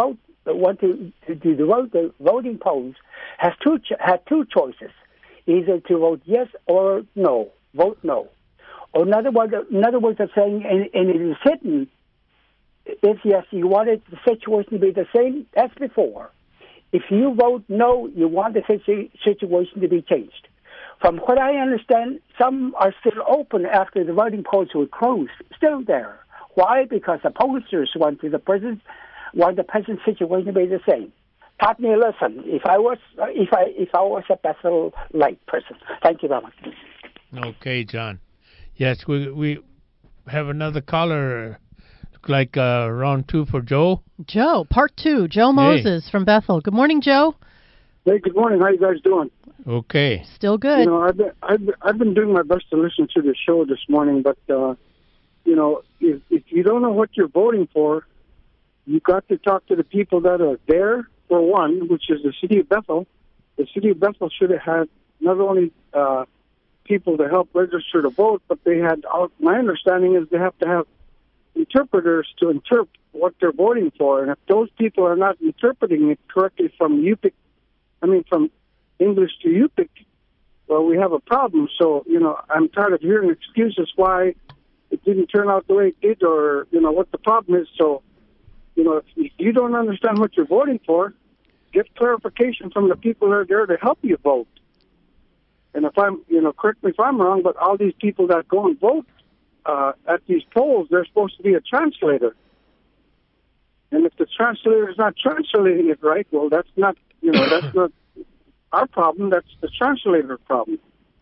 want to, to do the, vote, the voting polls has two ch- had two choices, either to vote yes or no, vote no. Or another word, another words of saying, and, and it is hidden. If yes, you wanted the situation to be the same as before. If you vote no, you want the situ- situation to be changed. From what I understand, some are still open after the voting polls were closed, still there. Why? Because the pollsters want the present, want the present situation to be the same. Taught me a lesson. If I was, if I, if I was a Bethel Light person. Thank you very much. Okay, John. Yes, we we have another caller. Look like uh, round two for Joe. Joe, part two. Joe Moses hey. from Bethel. Good morning, Joe. Hey, good morning. How you guys doing? Okay. Still good. You know, I've been I've, I've been doing my best to listen to the show this morning, but uh, you know, if if you don't know what you're voting for, you got to talk to the people that are there. For one, which is the city of Bethel. The city of Bethel should have had not only uh, people to help register to vote, but they had, uh, my understanding is they have to have interpreters to interpret what they're voting for. And if those people are not interpreting it correctly from U P I C, I mean, from English to U P I C, well, we have a problem. So, you know, I'm tired of hearing excuses why it didn't turn out the way it did or, you know, what the problem is. So, you know, if you don't understand what you're voting for, get clarification from the people that are there to help you vote. And if I'm, you know, correct me if I'm wrong, but all these people that go and vote uh, at these polls, they're supposed to be a translator. And if the translator is not translating it right, well, that's not, you know, that's not our problem. That's the translator's problem.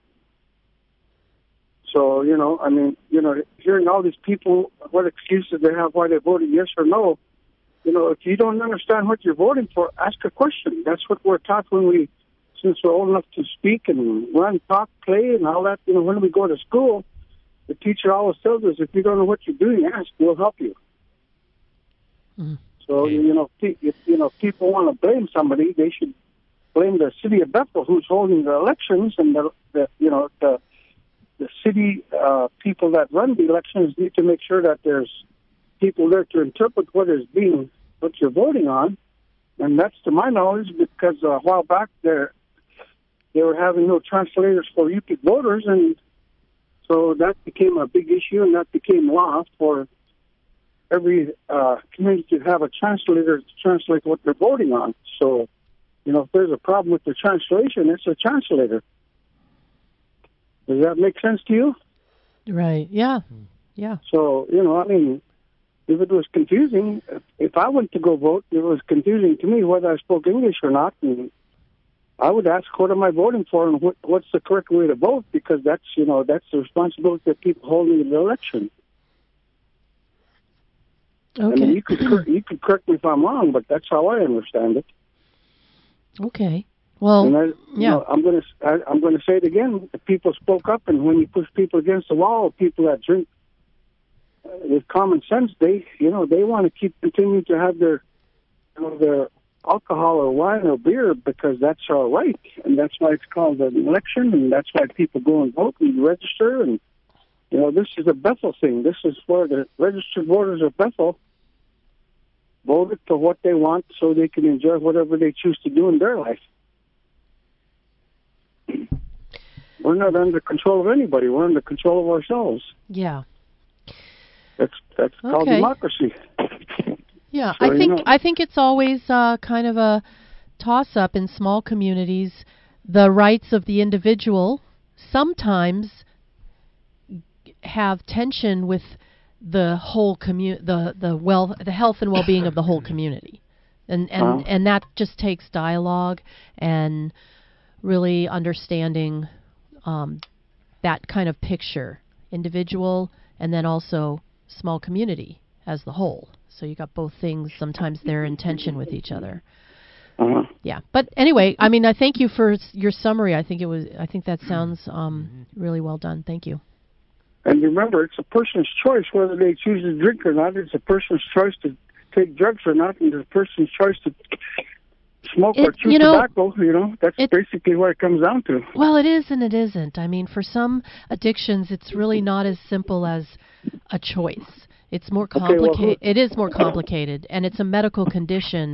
So, you know, I mean, you know, hearing all these people, what excuses they have why they voted yes or no, you know, if you don't understand what you're voting for, ask a question. That's what we're taught when we, since we're old enough to speak and run, talk, play, and all that. You know, when we go to school, the teacher always tells us, if you don't know what you're doing, ask. We'll help you. Mm. So, you know, if, you know, if people want to blame somebody, they should blame the city of Bethel, who's holding the elections, and the, the you know, the the city uh, people that run the elections need to make sure that there's people there to interpret what is being, what you're voting on. And that's to my knowledge because uh, a while back there, they were having no translators for U P I C voters, and so that became a big issue, and that became law for every uh, community to have a translator to translate what they're voting on. So, you know, if there's a problem with the translation, it's a translator. Does that make sense to you? Right, yeah, yeah. So, you know, I mean, if it was confusing, if, if I went to go vote, it was confusing to me whether I spoke English or not, and I would ask, what am I voting for, and what, what's the correct way to vote, because that's, you know, that's the responsibility of people holding the election. Okay. I mean, you could, you could correct me if I'm wrong, but that's how I understand it. Okay. Well, and I, yeah. You know, I'm going to I'm going to say it again. If people spoke up, and when you push people against the wall, people that drink uh, with common sense, they you know they want to keep continuing to have their you know their alcohol or wine or beer because that's our right, and that's why it's called an election, and that's why people go and vote and register. And you know, this is a Bethel thing. This is where the registered voters of Bethel voted for what they want, so they can enjoy whatever they choose to do in their life. We're not under control of anybody. We're under control of ourselves. Yeah. That's that's okay. called democracy. Yeah, so, I think you know. I think it's always uh, kind of a toss-up in small communities. The rights of the individual sometimes have tension with the whole commu- the the well the health and well-being of the whole community, and and uh-huh. and that just takes dialogue and really understanding um, that kind of picture, individual and then also small community as the whole. So you got both things. Sometimes they're in tension with each other. Uh-huh. Yeah, but anyway, I mean, I thank you for your summary. I think it was. I think that sounds um, really well done. Thank you. And remember, it's a person's choice whether they choose to drink or not. It's a person's choice to take drugs or not, and it's a person's choice to smoke it, or chew you know, tobacco. You know, that's it, basically what it comes down to. Well, it is and it isn't. I mean, for some addictions, it's really not as simple as a choice. It's more complicated. Okay, well, it is more complicated, and it's a medical condition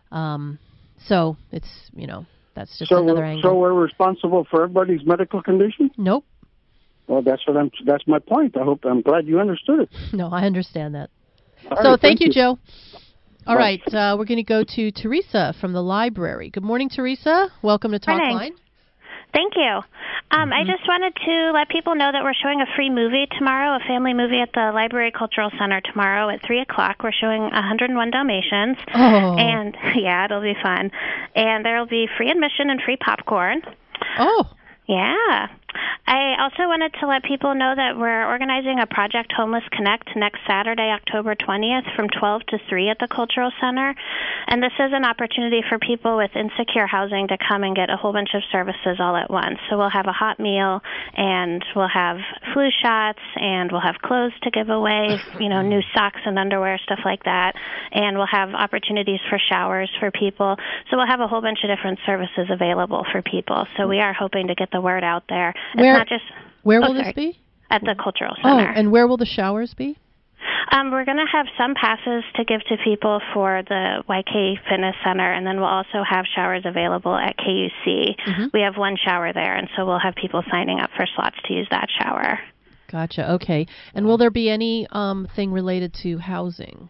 Um, so it's, you know, that's just so, another we're- angle. So we're responsible for everybody's medical condition? Nope. Well, that's what I'm. That's my point. I hope. I'm glad you understood it. No, I understand that. All so right, thank, thank you, you. Joe. All Bye. right, uh, we're going to go to Teresa from the library. Good morning, Teresa. Welcome to Talk Morning. Line. Thank you. Um, Mm-hmm. I just wanted to let people know that we're showing a free movie tomorrow, a family movie at the Library Cultural Center tomorrow at three o'clock. We're showing one hundred one Dalmatians. Oh. And, yeah, it'll be fun. And there will be free admission and free popcorn. Oh. Yeah. I also wanted to let people know that we're organizing a Project Homeless Connect next Saturday, October twentieth, from twelve to three at the Cultural Center. And this is an opportunity for people with insecure housing to come and get a whole bunch of services all at once. So we'll have a hot meal, and we'll have flu shots, and we'll have clothes to give away, you know, new socks and underwear, stuff like that. And we'll have opportunities for showers for people. So we'll have a whole bunch of different services available for people. So we are hoping to get the word out there. It's Where- not just Where oh, will sorry. this be? At the Cultural Oh, Center. and where will the showers be? Um, we're going to have some passes to give to people for the Y K Fitness Center, and then we'll also have showers available at K U C. Mm-hmm. We have one shower there, and so we'll have people signing up for slots to use that shower. Gotcha. Okay. And will there be any um, thing related to housing?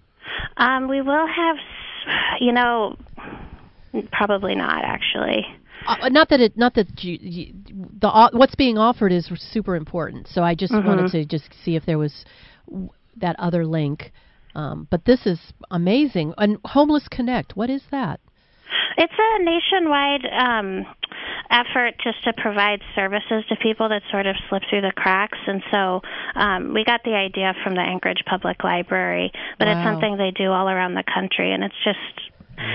Um, we will have, s- you know, probably not, actually. Uh, not that it, not that you, you, the uh, what's being offered is super important. So I just Mhm. wanted to just see if there was w- that other link. Um, but this is amazing. And Homeless Connect, what is that? It's a nationwide um, effort just to provide services to people that sort of slip through the cracks. And so um, we got the idea from the Anchorage Public Library, but it's Wow. something they do all around the country, and it's just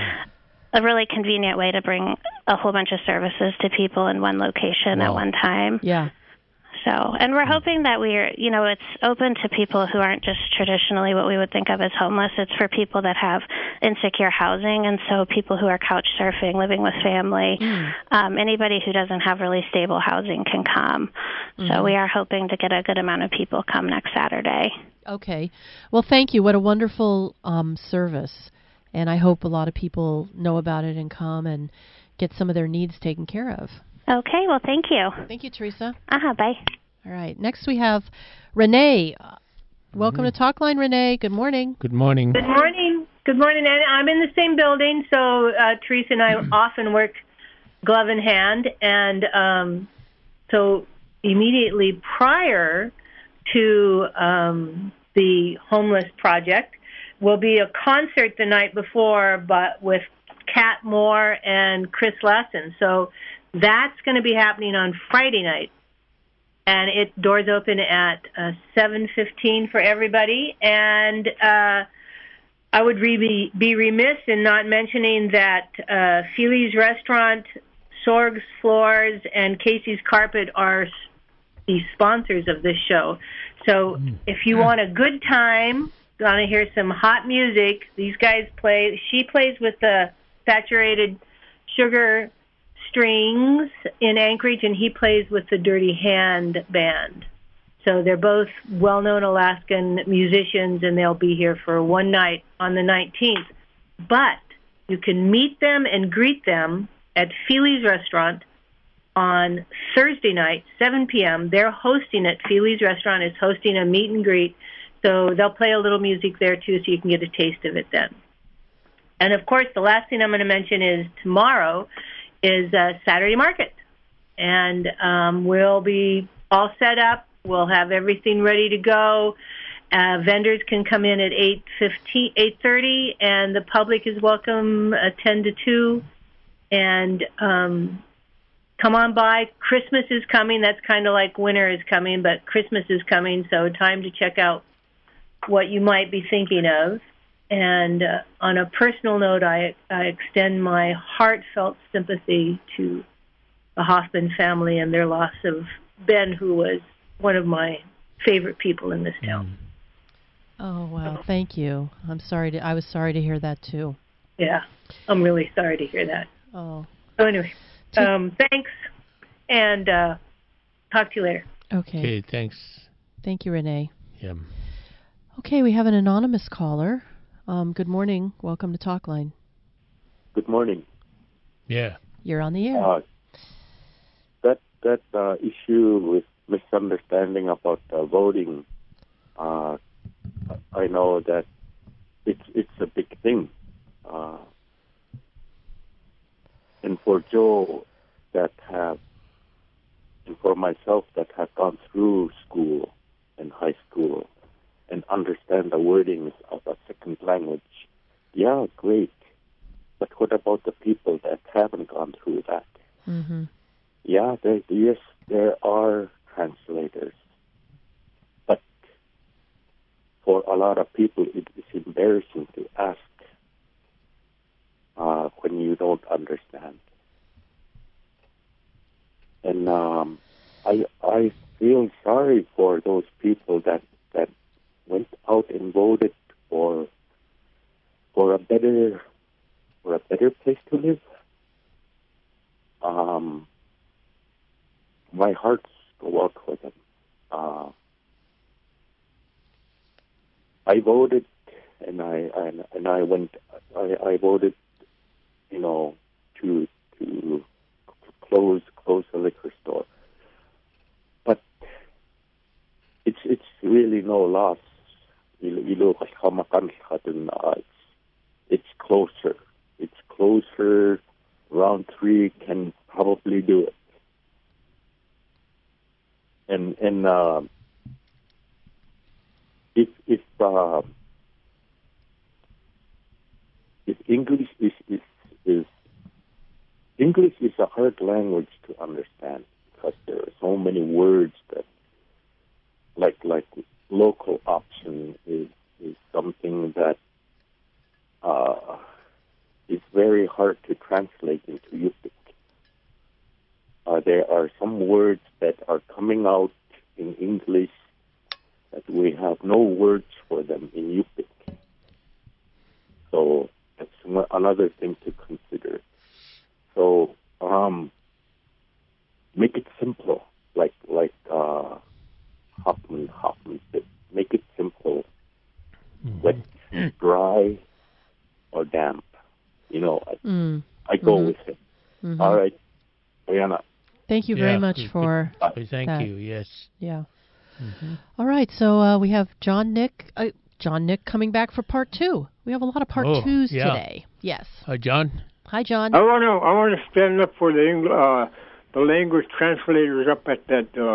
a really convenient way to bring a whole bunch of services to people in one location at Wow. one time. Yeah. So, and we're hoping that we're, you know, it's open to people who aren't just traditionally what we would think of as homeless. It's for people that have insecure housing, and so people who are couch surfing, living with family, Mm. um, anybody who doesn't have really stable housing can come. So Mhm. we are hoping to get a good amount of people come next Saturday. Okay. Well, thank you. What a wonderful um, service. And I hope a lot of people know about it and come and get some of their needs taken care of. Okay, well, thank you. Thank you, Teresa. Uh-huh, bye. All right. Next we have Renee. Uh, welcome to Talkline, Renee. Good morning. Good morning. Good morning. Good morning. And I'm in the same building, so uh, Teresa and I often work glove in hand. And um, so immediately prior to um, the homeless project will be a concert the night before, but with Kat Moore and Chris Lassen. So that's going to be happening on Friday night. And it doors open at uh, seven fifteen for everybody. And uh, I would re- be remiss in not mentioning that uh, Feely's Restaurant, Sorg's Floors, and Casey's Carpet are s- the sponsors of this show. So if you want a good time, want to hear some hot music, these guys play. She plays with the Saturated Sugar Strings in Anchorage, and he plays with the Dirty Hand Band. So they're both well-known Alaskan musicians, and they'll be here for one night on the nineteenth. But you can meet them and greet them at Feely's Restaurant on Thursday night, seven p.m. They're hosting it. Feely's Restaurant is hosting a meet and greet, so they'll play a little music there, too, so you can get a taste of it then. And, of course, the last thing I'm going to mention is tomorrow is uh, Saturday Market. And um, we'll be all set up. We'll have everything ready to go. Uh, vendors can come in at eight fifteen, eight thirty, and the public is welcome at ten to two. And um, come on by. Christmas is coming. That's kind of like winter is coming, but Christmas is coming, so time to check out what you might be thinking of. And uh, on a personal note, I, I extend my heartfelt sympathy to the Hoffman family and their loss of Ben, who was one of my favorite people in this town. Oh, wow. Thank you. I'm sorry to, I was sorry to hear that, too. Yeah, I'm really sorry to hear that. Oh. So anyway, um, thanks, and uh, talk to you later. Okay. Okay, thanks. Thank you, Renee. Yeah. Okay, we have an anonymous caller. Um, good morning. Welcome to Talkline. Good morning. Yeah. You're on the air. Uh, that that uh, issue with misunderstanding about uh, voting, uh, I know that it's it's a big thing. Uh, and for Joe that have, and for myself that have gone through school and high school and understand the wordings of a second language, yeah, great. But what about the people that haven't gone through that? Mm-hmm. Yeah, there, yes, there are translators. But for a lot of people, it is embarrassing to ask uh, when you don't understand. And um, I I feel sorry for those people that, that went out and voted for for a better for a better place to live. Um, my hearts go out for them. Uh, I voted, and I and, and I went. I, I voted, you know, to to close close the liquor store. But it's it's really no loss. It's it's closer. It's closer. Round three can probably do it. And and uh, if if uh, if English is, is is English is a hard language to understand because there are so many words that like like local option is is something that uh, is very hard to translate into Yupik. Uh, there are some words that are coming out in English that we have no words for them in Yupik. So that's another thing to consider. So um, make it simple, like like uh, Hoffman Hoffman said. Make it simple, mm-hmm. wet, dry, or damp. You know, I, mm. I go mm-hmm. with it. Mm-hmm. All right, Diana. Thank you yeah, very much for Thank that. you, yes. Yeah. Mm-hmm. All right, so uh, we have John Nick, uh, John Nick coming back for part two. We have a lot of part oh, twos yeah. today. Yes. Hi, John. Hi, John. I want to I want to stand up for the English, uh, the language translators up at that uh,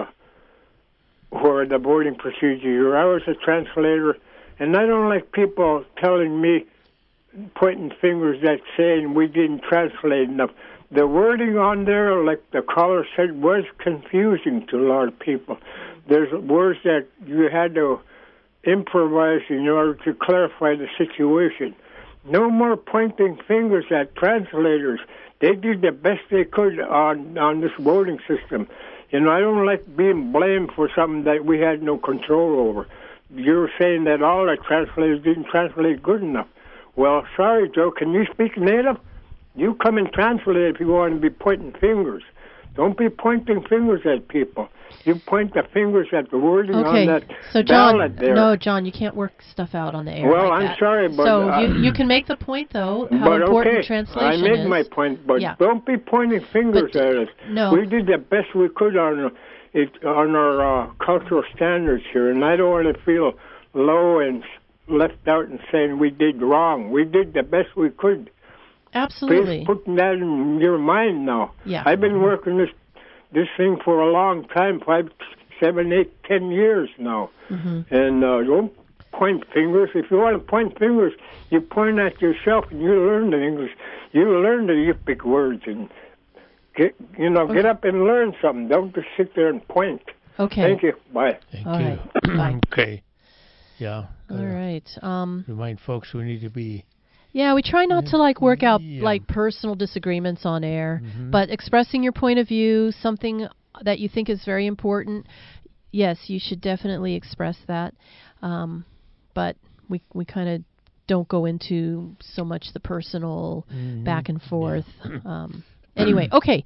where the voting procedure. I was a translator, and I don't like people telling me, pointing fingers at saying we didn't translate enough. The wording on there, like the caller said, was confusing to a lot of people. There's words that you had to improvise in order to clarify the situation. No more pointing fingers at translators. They did the best they could on, on this voting system. You know, I don't like being blamed for something that we had no control over. You're saying that all the translators didn't translate good enough. Well, sorry, Joe, can you speak native? You come and translate if you want to be pointing fingers. Don't be pointing fingers at people. You point the fingers at the wording okay. on that so John, ballot there. No, John, you can't work stuff out on the air. Well, like I'm that. sorry, but so uh, you you can make the point though how but important okay, translation I made is. my point, but yeah. don't be pointing fingers but, at us. No, we did the best we could on it on our uh, cultural standards here, and I don't want to feel low and left out and saying we did wrong. We did the best we could. Absolutely. Please put that in your mind now. Yeah. I've been working this this thing for a long time, five, seven, eight, ten years now. Mm-hmm. And uh, don't point fingers. If you want to point fingers, you point at yourself and you learn the English. You learn the Yupik words and get you know, okay. get up and learn something. Don't just sit there and point. Okay. Thank you. Bye. Thank All you. Right. Bye. Okay. Yeah. All right. Um, remind folks we need to be. Yeah, we try not to like work out yeah. like personal disagreements on air, mm-hmm. but expressing your point of view, something that you think is very important. Yes, you should definitely express that. Um, but we we kind of don't go into so much the personal mm-hmm. back and forth. Yeah. Um, anyway, okay.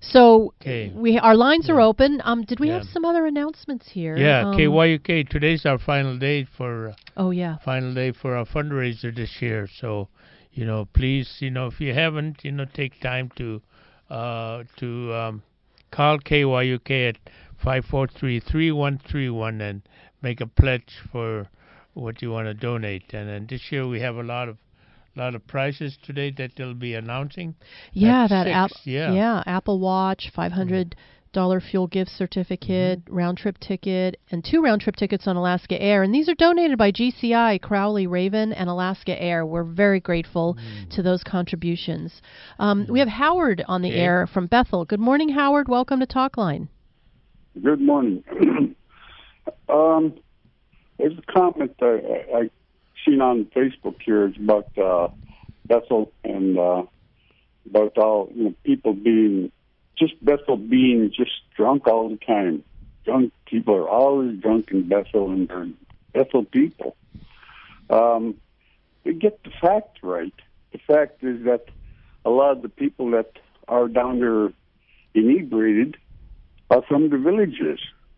So okay. we our lines yeah. are open. Um, did we yeah. have some other announcements here? Yeah, um, K Y U K. Today's our final day for. Uh, oh yeah. Final day for our fundraiser this year. So you know, please, you know, if you haven't, you know, take time to uh, to um, call K Y U K at five four three, three one three one and make a pledge for what you want to donate. And then this year we have a lot of lot of prizes today that they'll be announcing. Yeah, At that six, app. yeah. yeah, Apple Watch, five hundred dollar fuel gift certificate, Mm-hmm. round trip ticket, and two round trip tickets on Alaska Air. And these are donated by G C I, Crowley Raven, and Alaska Air. We're very grateful Mm-hmm. to those contributions. Um, We have Howard on the Okay. air from Bethel. Good morning, Howard. Welcome to Talkline. Good morning. um, there's a comment I, I, I seen on Facebook here. It's about uh, Bethel and uh, about all you know, people being just Bethel being just drunk all the time. Drunk people are always drunk in Bethel, and they're Bethel people. Um, we get the fact right. The fact is that a lot of the people that are down there inebriated are from the villages.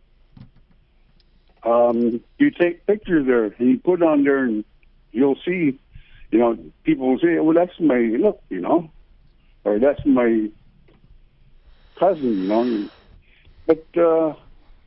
Um, you take pictures there and you put on there, and you'll see, you know, people will say, "Well, that's my look," you know, or "That's my cousin," you know. But uh,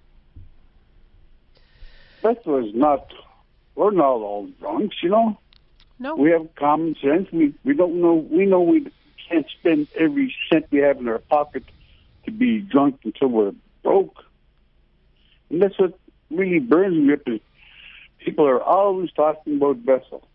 Bethel is not. We're not all drunks, you know. No. We have common sense. We we don't know. We know we can't spend every cent we have in our pocket to be drunk until we're broke. And that's what really burns me up is people are always talking about Bethel.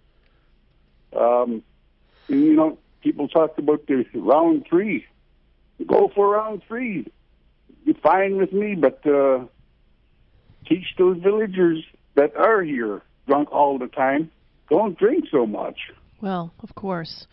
Um, and, you know, people talk about the round three. Go for round three. You're fine with me, but uh, teach those villagers that are here drunk all the time, don't drink so much. Well, of course.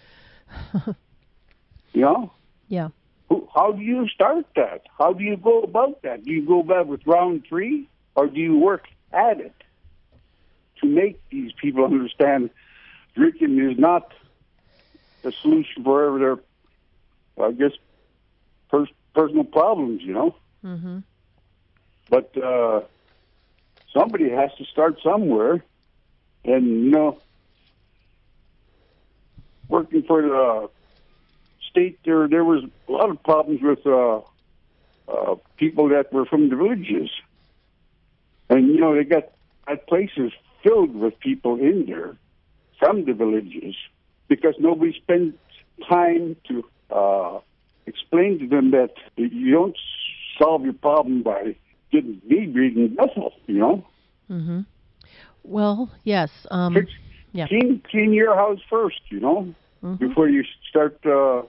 You know? Yeah. Who- How do you start that? How do you go about that? Do you go back with round three, or do you work at it to make these people understand drinking is not the solution for their, I guess, pers- personal problems, you know? Mm-hmm. But uh, somebody has to start somewhere, and, you know, working for the state, there there was a lot of problems with uh, uh, people that were from the villages. And, you know, they got that place is filled with people in there from the villages because nobody spends time to uh, explain to them that you don't solve your problem by getting inebriated in Bethel, you know? Mm-hmm. Well, yes. Um, yeah. Clean, clean your house first, you know, Mm-hmm. before you start uh,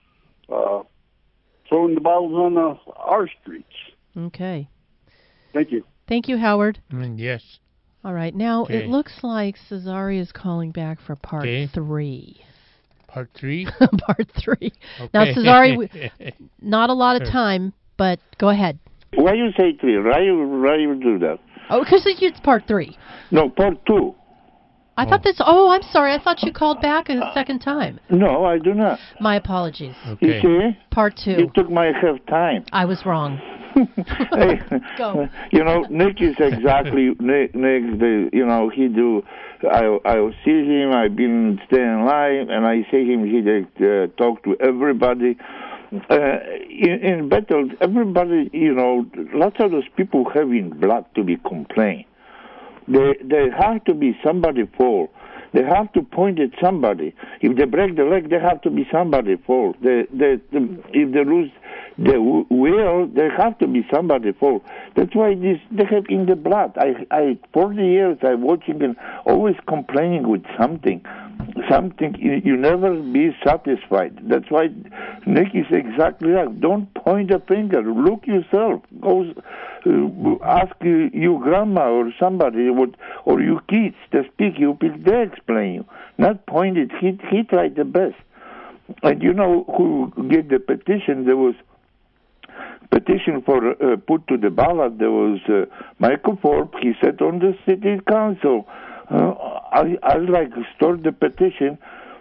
uh, throwing the bottles on uh, our streets. Okay. Thank you. Thank you, Howard. Mm, yes. All right. Now, Okay. it looks like Cesare is calling back for part Okay. three. Part three? part three. Okay. Now, Cesare, we, not a lot of time, but go ahead. Why you say three? Why you, why you do that? Oh, because it's part three. No, part two. I thought this. Oh, I'm sorry. I thought you called back a second time. No, I do not. My apologies. You see? Part two. You took my half time. I was wrong. Hey, Go. You know, Nick is exactly Nick. Nick, the you know he do. I I see him. I've been staying live, and I see him. He uh, talk to everybody. Uh, in, in Bethel, everybody, you know, lots of those people having blood to be complained. They they have to be somebody fall. They have to point at somebody. If they break the leg, they have to be somebody fall. They, they, they, if they lose the w- will, they have to be somebody fall. That's why this they have in the blood. I, I forty years I watching and always complaining with something, something. You, you never be satisfied. That's why Nick is exactly right. Don't point a finger. Look yourself. Go uh, ask uh, your grandma or somebody what, or your kids to speak. You they explain you. Not point it. He he tried the best. And you know who gave the petition? There was petition for uh, put to the ballot. There was uh, Michael Forbes. He sat on the city council. Uh, I I like start the petition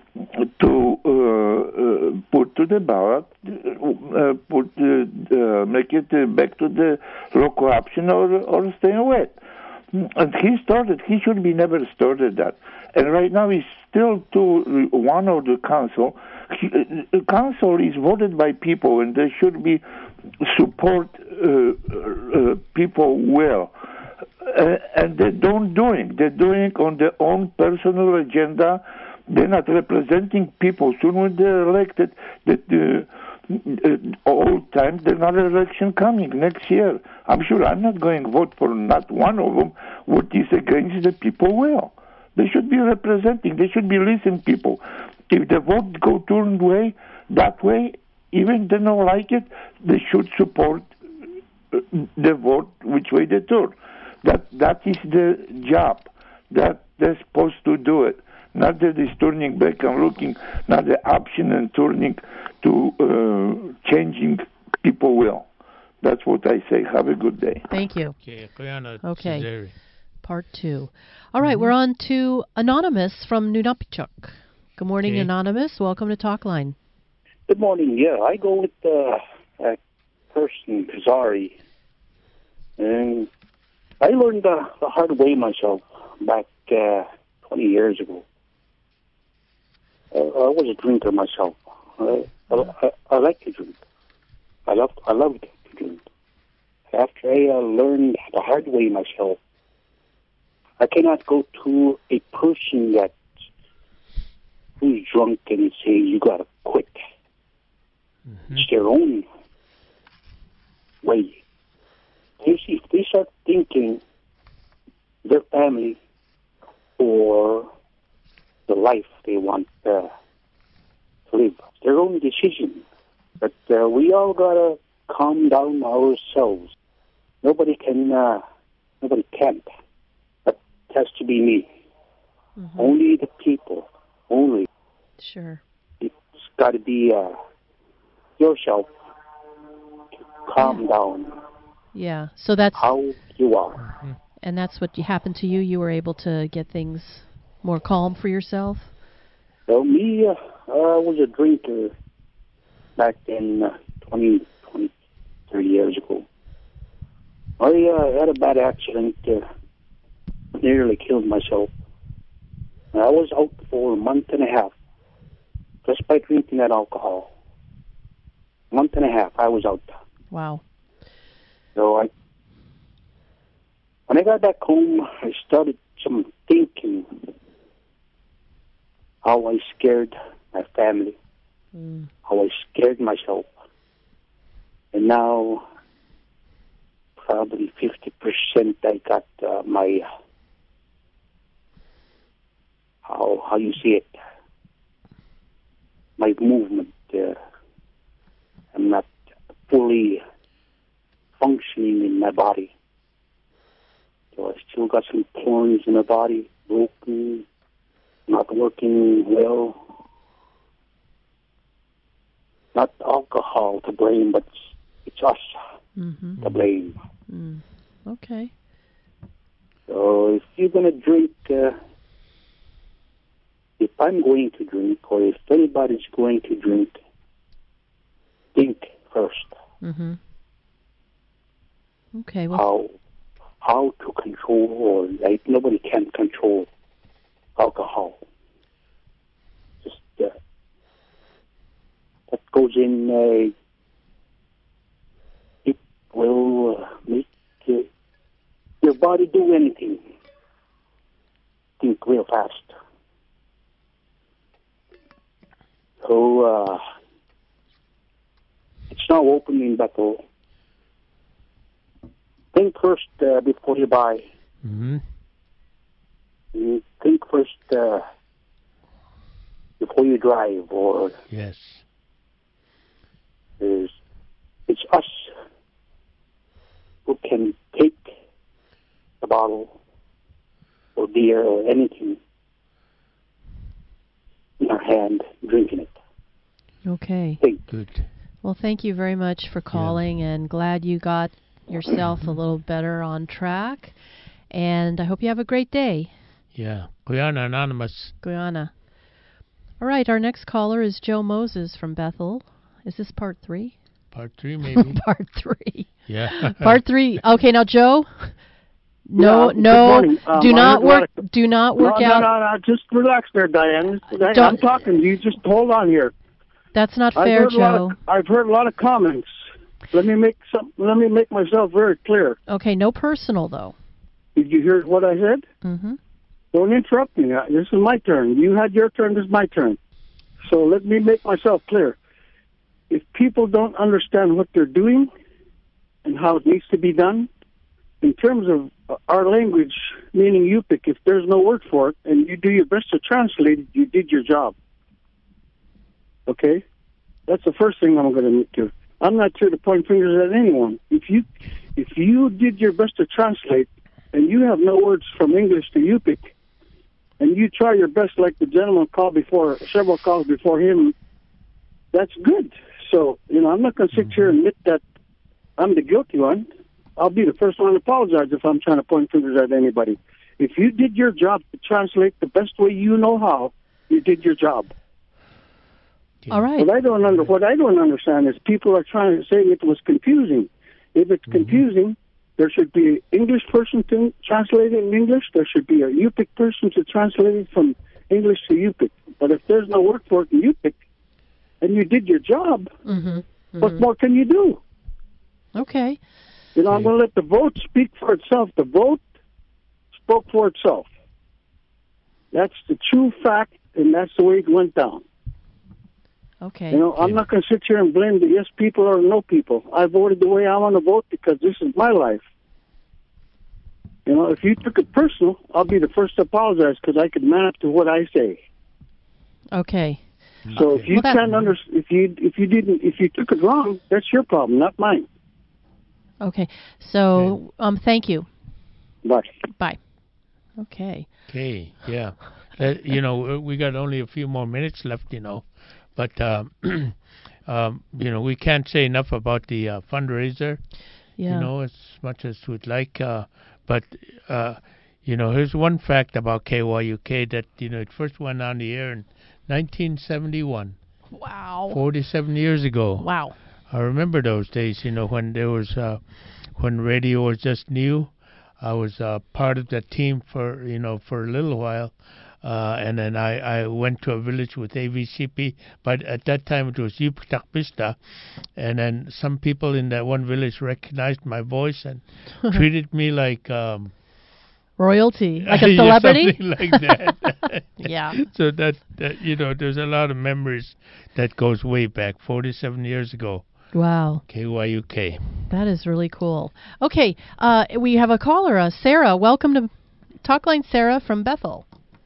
to uh, uh, put to the ballot, uh, put uh, uh, make it uh, back to the local option or or stay away. And he started, he should be never started that. And right now he's still to one of the council. He, the council is voted by people, and they should be support uh, uh, people well. Uh, and they don't do it. They're doing it on their own personal agenda. They're not representing people. Soon when they're elected, that uh, uh, all time, there's another election coming next year. I'm sure I'm not going to vote for not one of them what is against the people well. They should be representing. They should be listening people. If the vote go turned way, that way, even they don't like it, they should support the vote which way they turn. That that is the job. That they're supposed to do it. Not that it's turning back and looking, not the option and turning to uh, changing people will. That's what I say. Have a good day. Thank you. Okay. Kuyana Okay. Cesare. Part two. All right, we're on to Anonymous from Nunapichuk. Good morning, Okay. Anonymous. Welcome to Talkline. Good morning. Yeah, I go with uh, a person, Kazari. And I learned the, the hard way myself back uh, twenty years ago. Uh, I was a drinker myself. I, I, I like to drink. I love I love to drink. After I uh, learned the hard way myself, I cannot go to a person that who's drunk and say you gotta quit. Mm-hmm. It's their own way. You see, if they start thinking their family or the life they want uh, to live, it's their own decision. But uh, we all gotta calm down ourselves. Nobody can. Uh, nobody can't. But it has to be me. Mm-hmm. Only the people. Only. Sure. It's got to be uh, yourself to calm yeah. down. Yeah. So that's how you are. And that's what happened to you. You were able to get things more calm for yourself. Well, me, uh, I was a drinker back in uh, twenty, twenty, thirty years ago. I uh, had a bad accident, uh, nearly killed myself. I was out for a month and a half just by drinking that alcohol. A month and a half, I was out. Wow. So I, when I got back home, I started some thinking how I scared my family, mm. how I scared myself. And now, probably fifty percent I got uh, my, how how you see it, my movement. Uh, I'm not fully functioning in my body. So I still got some thorns in my body, broken, not working well. Not alcohol to blame, but it's us mm-hmm. to blame. Mm. Okay. So if you're going to drink, uh, if I'm going to drink, or if anybody's going to drink, think first. Mm-hmm. Okay. Well, how how to control, or like nobody can control alcohol. Just uh, that goes in. Uh, it will uh, make uh, your body do anything. Think real fast. So uh, it's now open in Bethel. Think first uh, before you buy. Mm-hmm. You think first uh, before you drive, or yes, there's, it's us who can take the bottle or beer or anything in our hand, drinking it. Okay. Think. Good. Well, thank you very much for calling, yeah. and glad you got yourself a little better on track. And I hope you have a great day. Yeah. Guyana Anonymous. Guyana. All right, our next caller is Joe Moses from Bethel. Is this part three? Part three, maybe. Part three. Yeah. Part three. Okay, now, Joe, No, Yeah, good no, morning. Um, do I not heard a lot work. of- Do not work no, out. No, no, no, just relax there, Diane. Diane, Don't- I'm talking to you. Just hold on here. That's not I've fair, heard a lot Joe. of, I've heard a lot of comments. Let me make some. Let me make myself very clear. Okay, no personal though. Did you hear what I said? Mm-hmm. Don't interrupt me. Uh, This is my turn. You had your turn. This is my turn. So let me make myself clear. If people don't understand what they're doing and how it needs to be done, in terms of uh, our language, meaning Yupik, if there's no word for it and you do your best to translate it, you did your job. Okay? That's the first thing I'm going to do. I'm not here to point fingers at anyone. If you if you did your best to translate and you have no words from English to Yupik, and you try your best like the gentleman called before, several calls before him, that's good. So, you know, I'm not going to sit here and admit that I'm the guilty one. I'll be the first one to apologize if I'm trying to point fingers at anybody. If you did your job to translate the best way you know how, you did your job. All right. What I don't under what I don't understand is people are trying to say it was confusing. If it's Mm-hmm. confusing, there should be an English person to translate it in English. There should be a Yupik person to translate it from English to Yupik. But if there's no word for it in Yupik, and you did your job, Mm-hmm. what more can you do? Okay. You know, I'm going to let the vote speak for itself. The vote spoke for itself. That's the true fact, and that's the way it went down. Okay. You know, I'm not going to sit here and blame the yes people or no people. I voted the way I want to vote because this is my life. You know, if you took it personal, I'll be the first to apologize because I could man up to what I say. Okay. So if you Well, that- can't under, if you if you didn't if you took it wrong, that's your problem, not mine. Okay. So, um, thank you. Bye. Bye. Okay. Okay, yeah. Uh, you know, we got only a few more minutes left, you know. But, um, um, you know, we can't say enough about the uh, fundraiser, Yeah. you know, as much as we'd like. Uh, but, uh, you know, here's one fact about K Y U K that, you know, it first went on the air in nineteen seventy-one. Wow. forty-seven years ago. Wow. I remember those days, you know, when there was, uh, when radio was just new. I was uh, part of that team for, you know, for a little while. Uh, and then I, I went to a village with A V C P, but at that time it was Yupiktakpista. And then some people in that one village recognized my voice and treated me like... Um, Royalty, like a yeah, celebrity? something like that. Yeah. So that, that, you know, there's a lot of memories that goes way back, forty-seven years ago. Wow. K Y U K. That is really cool. Okay, uh, we have a caller, uh, Sarah. Welcome to Talkline, Sarah from Bethel.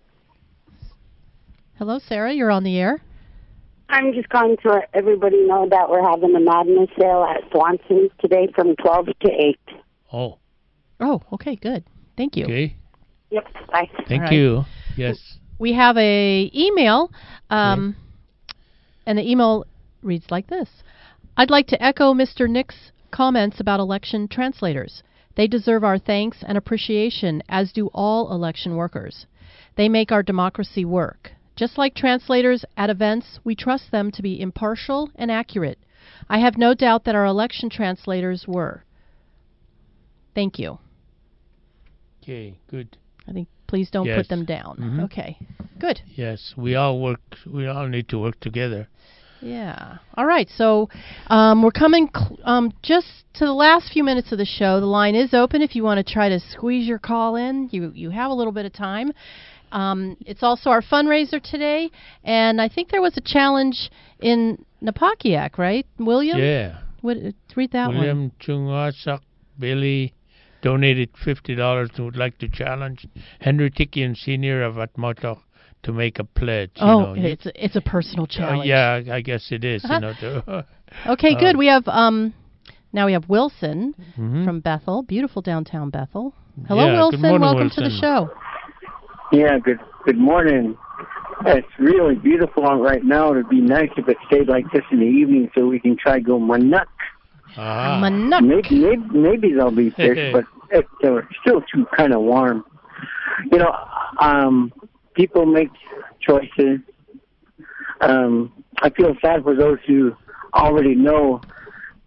Hello, Sarah. You're on the air. I'm just going to let everybody know that we're having a madness sale at Swanson's today from twelve to eight. Oh. Oh, okay, good. Thank you. Okay. Yep, bye. Thank All right. you. Yes. We have a email, um, and the email reads like this. I'd like to echo Mister Nick's comments about election translators. They deserve our thanks and appreciation, as do all election workers. They make our democracy work. Just like translators at events, we trust them to be impartial and accurate. I have no doubt that our election translators were. Thank you. Okay, good. I think please don't Yes. put them down. Mhm. Okay, good. Yes, we all work, we all need to work together. Yeah. All right. So um, we're coming cl- um, just to the last few minutes of the show. The line is open if you want to try to squeeze your call in. You you have a little bit of time. Um, it's also our fundraiser today, and I think there was a challenge in Napakiak, right, William? Yeah. What, read that one. William Chungasak Bailey donated fifty dollars and would like to challenge Henry Tikian Senior of Atmotok to make a pledge. You Oh, know. You- it's a, it's a personal Uh, challenge. yeah, I guess it is. You know. To, Okay, uh, good. We have um, now we have Wilson Mhm. from Bethel, beautiful downtown Bethel. Hello, Yeah, good Wilson. morning, Welcome to the Wilson. show. Yeah, good good morning. It's really beautiful out right now. It'd be nice if it stayed like this in the evening so we can try go Manuk. Ah. Manuk. Maybe, maybe, maybe there'll be fish, but it's uh, still too kind of warm. You know, um, people make choices. Um, I feel sad for those who already know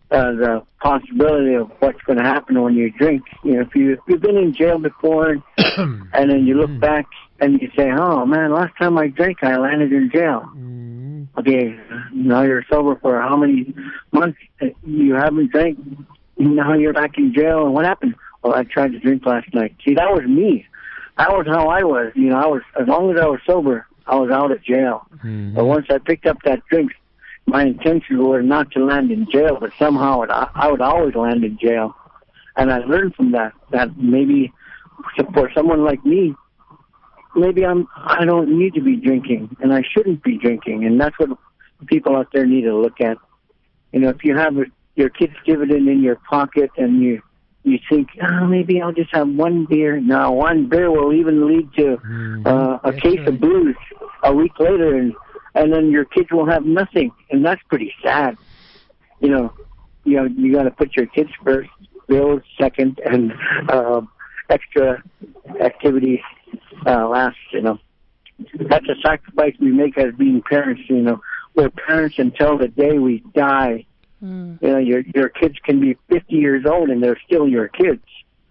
uh, the possibility of what's going to happen when you drink. You know, if you if you've been in jail before, and, and then you look back and you say, "Oh man, last time I drank, I landed in jail." Okay, now you're sober for how many months? You haven't drank. Now you're back in jail, and what happened? Well, I tried to drink last night. See, that was me. That was how I was. You know, I was as long as I was sober, I was out of jail. Mm-hmm. But once I picked up that drink, my intention was not to land in jail, but somehow it, I would always land in jail. And I learned from that that maybe for someone like me, maybe I'm I don't need to be drinking, and I shouldn't be drinking, and that's what people out there need to look at. You know, if you have your kid's dividend in your pocket, and you you think, oh, maybe I'll just have one beer. No, one beer will even lead to uh, a case of blues a week later, and and then your kids will have nothing, and that's pretty sad. You know, you know, you got to put your kids first, bills second, and uh, extra activities uh, last. You know, that's a sacrifice we make as being parents. You know, we're parents until the day we die. Mm. You know, your your kids can be fifty years old and they're still your kids.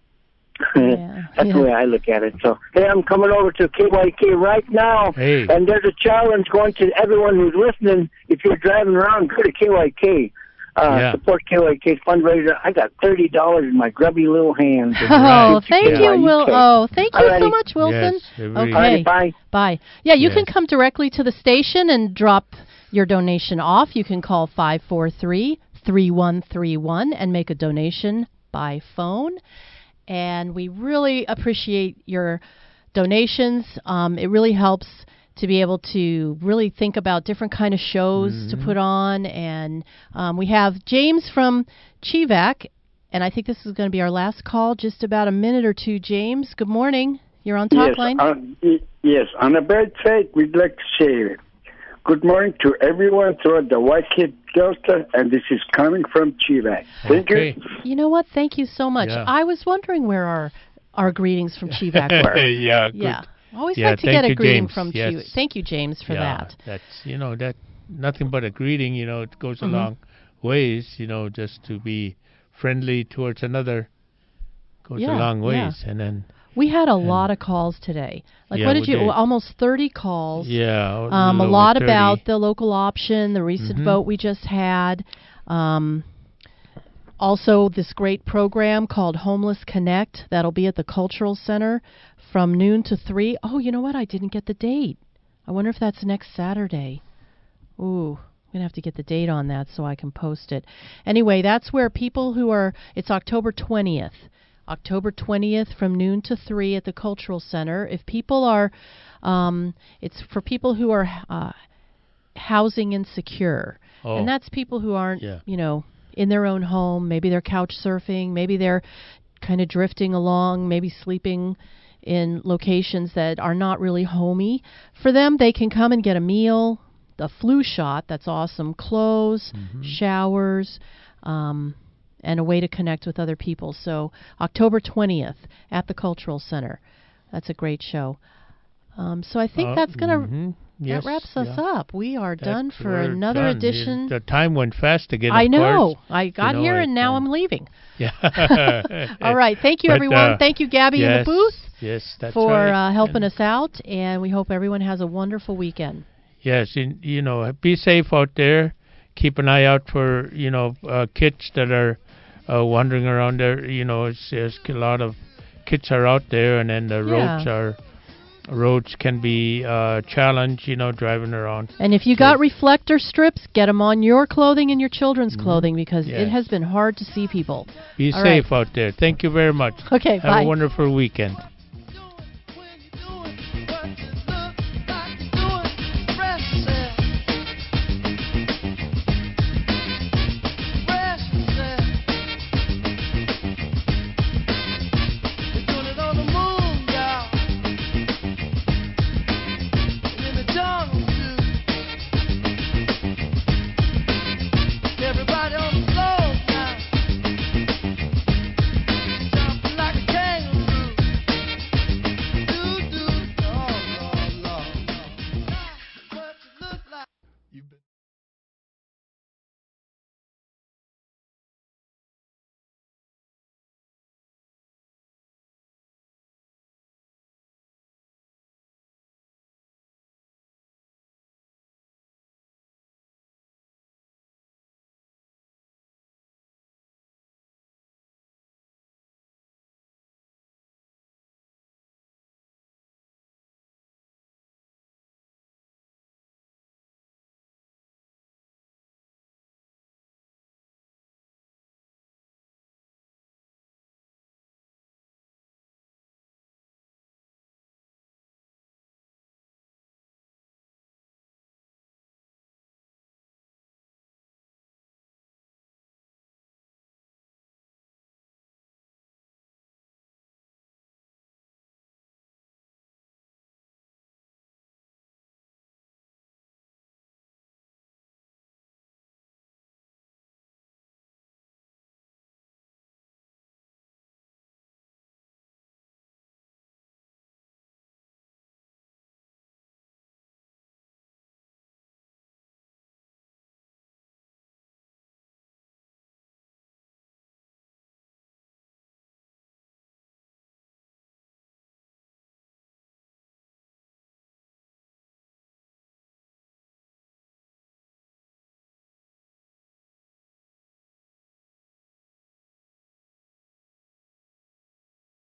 Yeah, That's yeah. the way I look at it. So, hey, I'm coming over to K Y K right now, hey. and there's a challenge going to everyone who's listening. If you're driving around, go to K Y K. Uh, yeah. Support K Y K's fundraiser. I got thirty dollars in my grubby little hands. Oh, thank you, Will. Oh, thank you Alrighty. so much, Wilson. Yes, okay, Alrighty, bye. Bye. Yeah, you yes. can come directly to the station and drop your donation off. You can call five four three, three one three one and make a donation by phone. And we really appreciate your donations. Um, it really helps to be able to really think about different kind of shows mm-hmm. to put on. And um, we have James from Chivac, and I think this is going to be our last call, just about a minute or two. James, good morning. You're on Talk yes, Line. On, yes, on a bad side, we'd like to say good morning to everyone throughout the Whitehead Delta, and this is coming from Chivac. Thank okay. you. You know what? Thank you so much. Yeah. I was wondering where our our greetings from Chivac were. yeah, good. Yeah. Always yeah, like to get a you, greeting James. from yes. you. Thank you, James, for yeah, that. That's, you know, that nothing but a greeting, you know, it goes mm-hmm. a long ways, you know, just to be friendly towards another goes yeah, a long ways. Yeah. And then we had a lot of calls today. Like, yeah, what did you, did. almost thirty calls. Yeah. Um, a lot about the local option, the recent mm-hmm. vote we just had. Um, also, this great program called Homeless Connect that'll be at the Cultural Center from noon to three. Oh, you know what? I didn't get the date. I wonder if that's next Saturday. Ooh, I'm going to have to get the date on that so I can post it. Anyway, that's where people who are, it's October twentieth. October twentieth from noon to three at the Cultural Center. If people are, um, it's for people who are uh, housing insecure. Oh. And that's people who aren't, yeah. you know, in their own home. Maybe they're couch surfing. Maybe they're kind of drifting along, maybe sleeping in locations that are not really homey. For them, they can come and get a meal, the flu shot, that's awesome, clothes, mm-hmm. showers, um, and a way to connect with other people. So October twentieth at the Cultural Center. That's a great show. Um, so I think uh, that's going to... Mm-hmm. Yes, that wraps us yeah. up. We are that done for another done. edition. The time went fast again. I of know. Course. I got you know, here it, and now um, I'm leaving. Yeah. All right. Thank you, but, everyone. uh, Thank you, Gabby, yes, in the booth. Yes, that's for right. uh, helping and us out, and we hope everyone has a wonderful weekend. Yes, and, you know, be safe out there. Keep an eye out for, you know, uh, kids that are uh, wandering around there. You know, it's, it's a lot of kids are out there, and then the yeah. roads are. Roads can be uh, challenged, you know, driving around. And if you so got reflector strips, get them on your clothing and your children's mm-hmm. clothing because yes. it has been hard to see people. Be All safe right. out there. Thank you very much. Okay, Have bye. a wonderful weekend.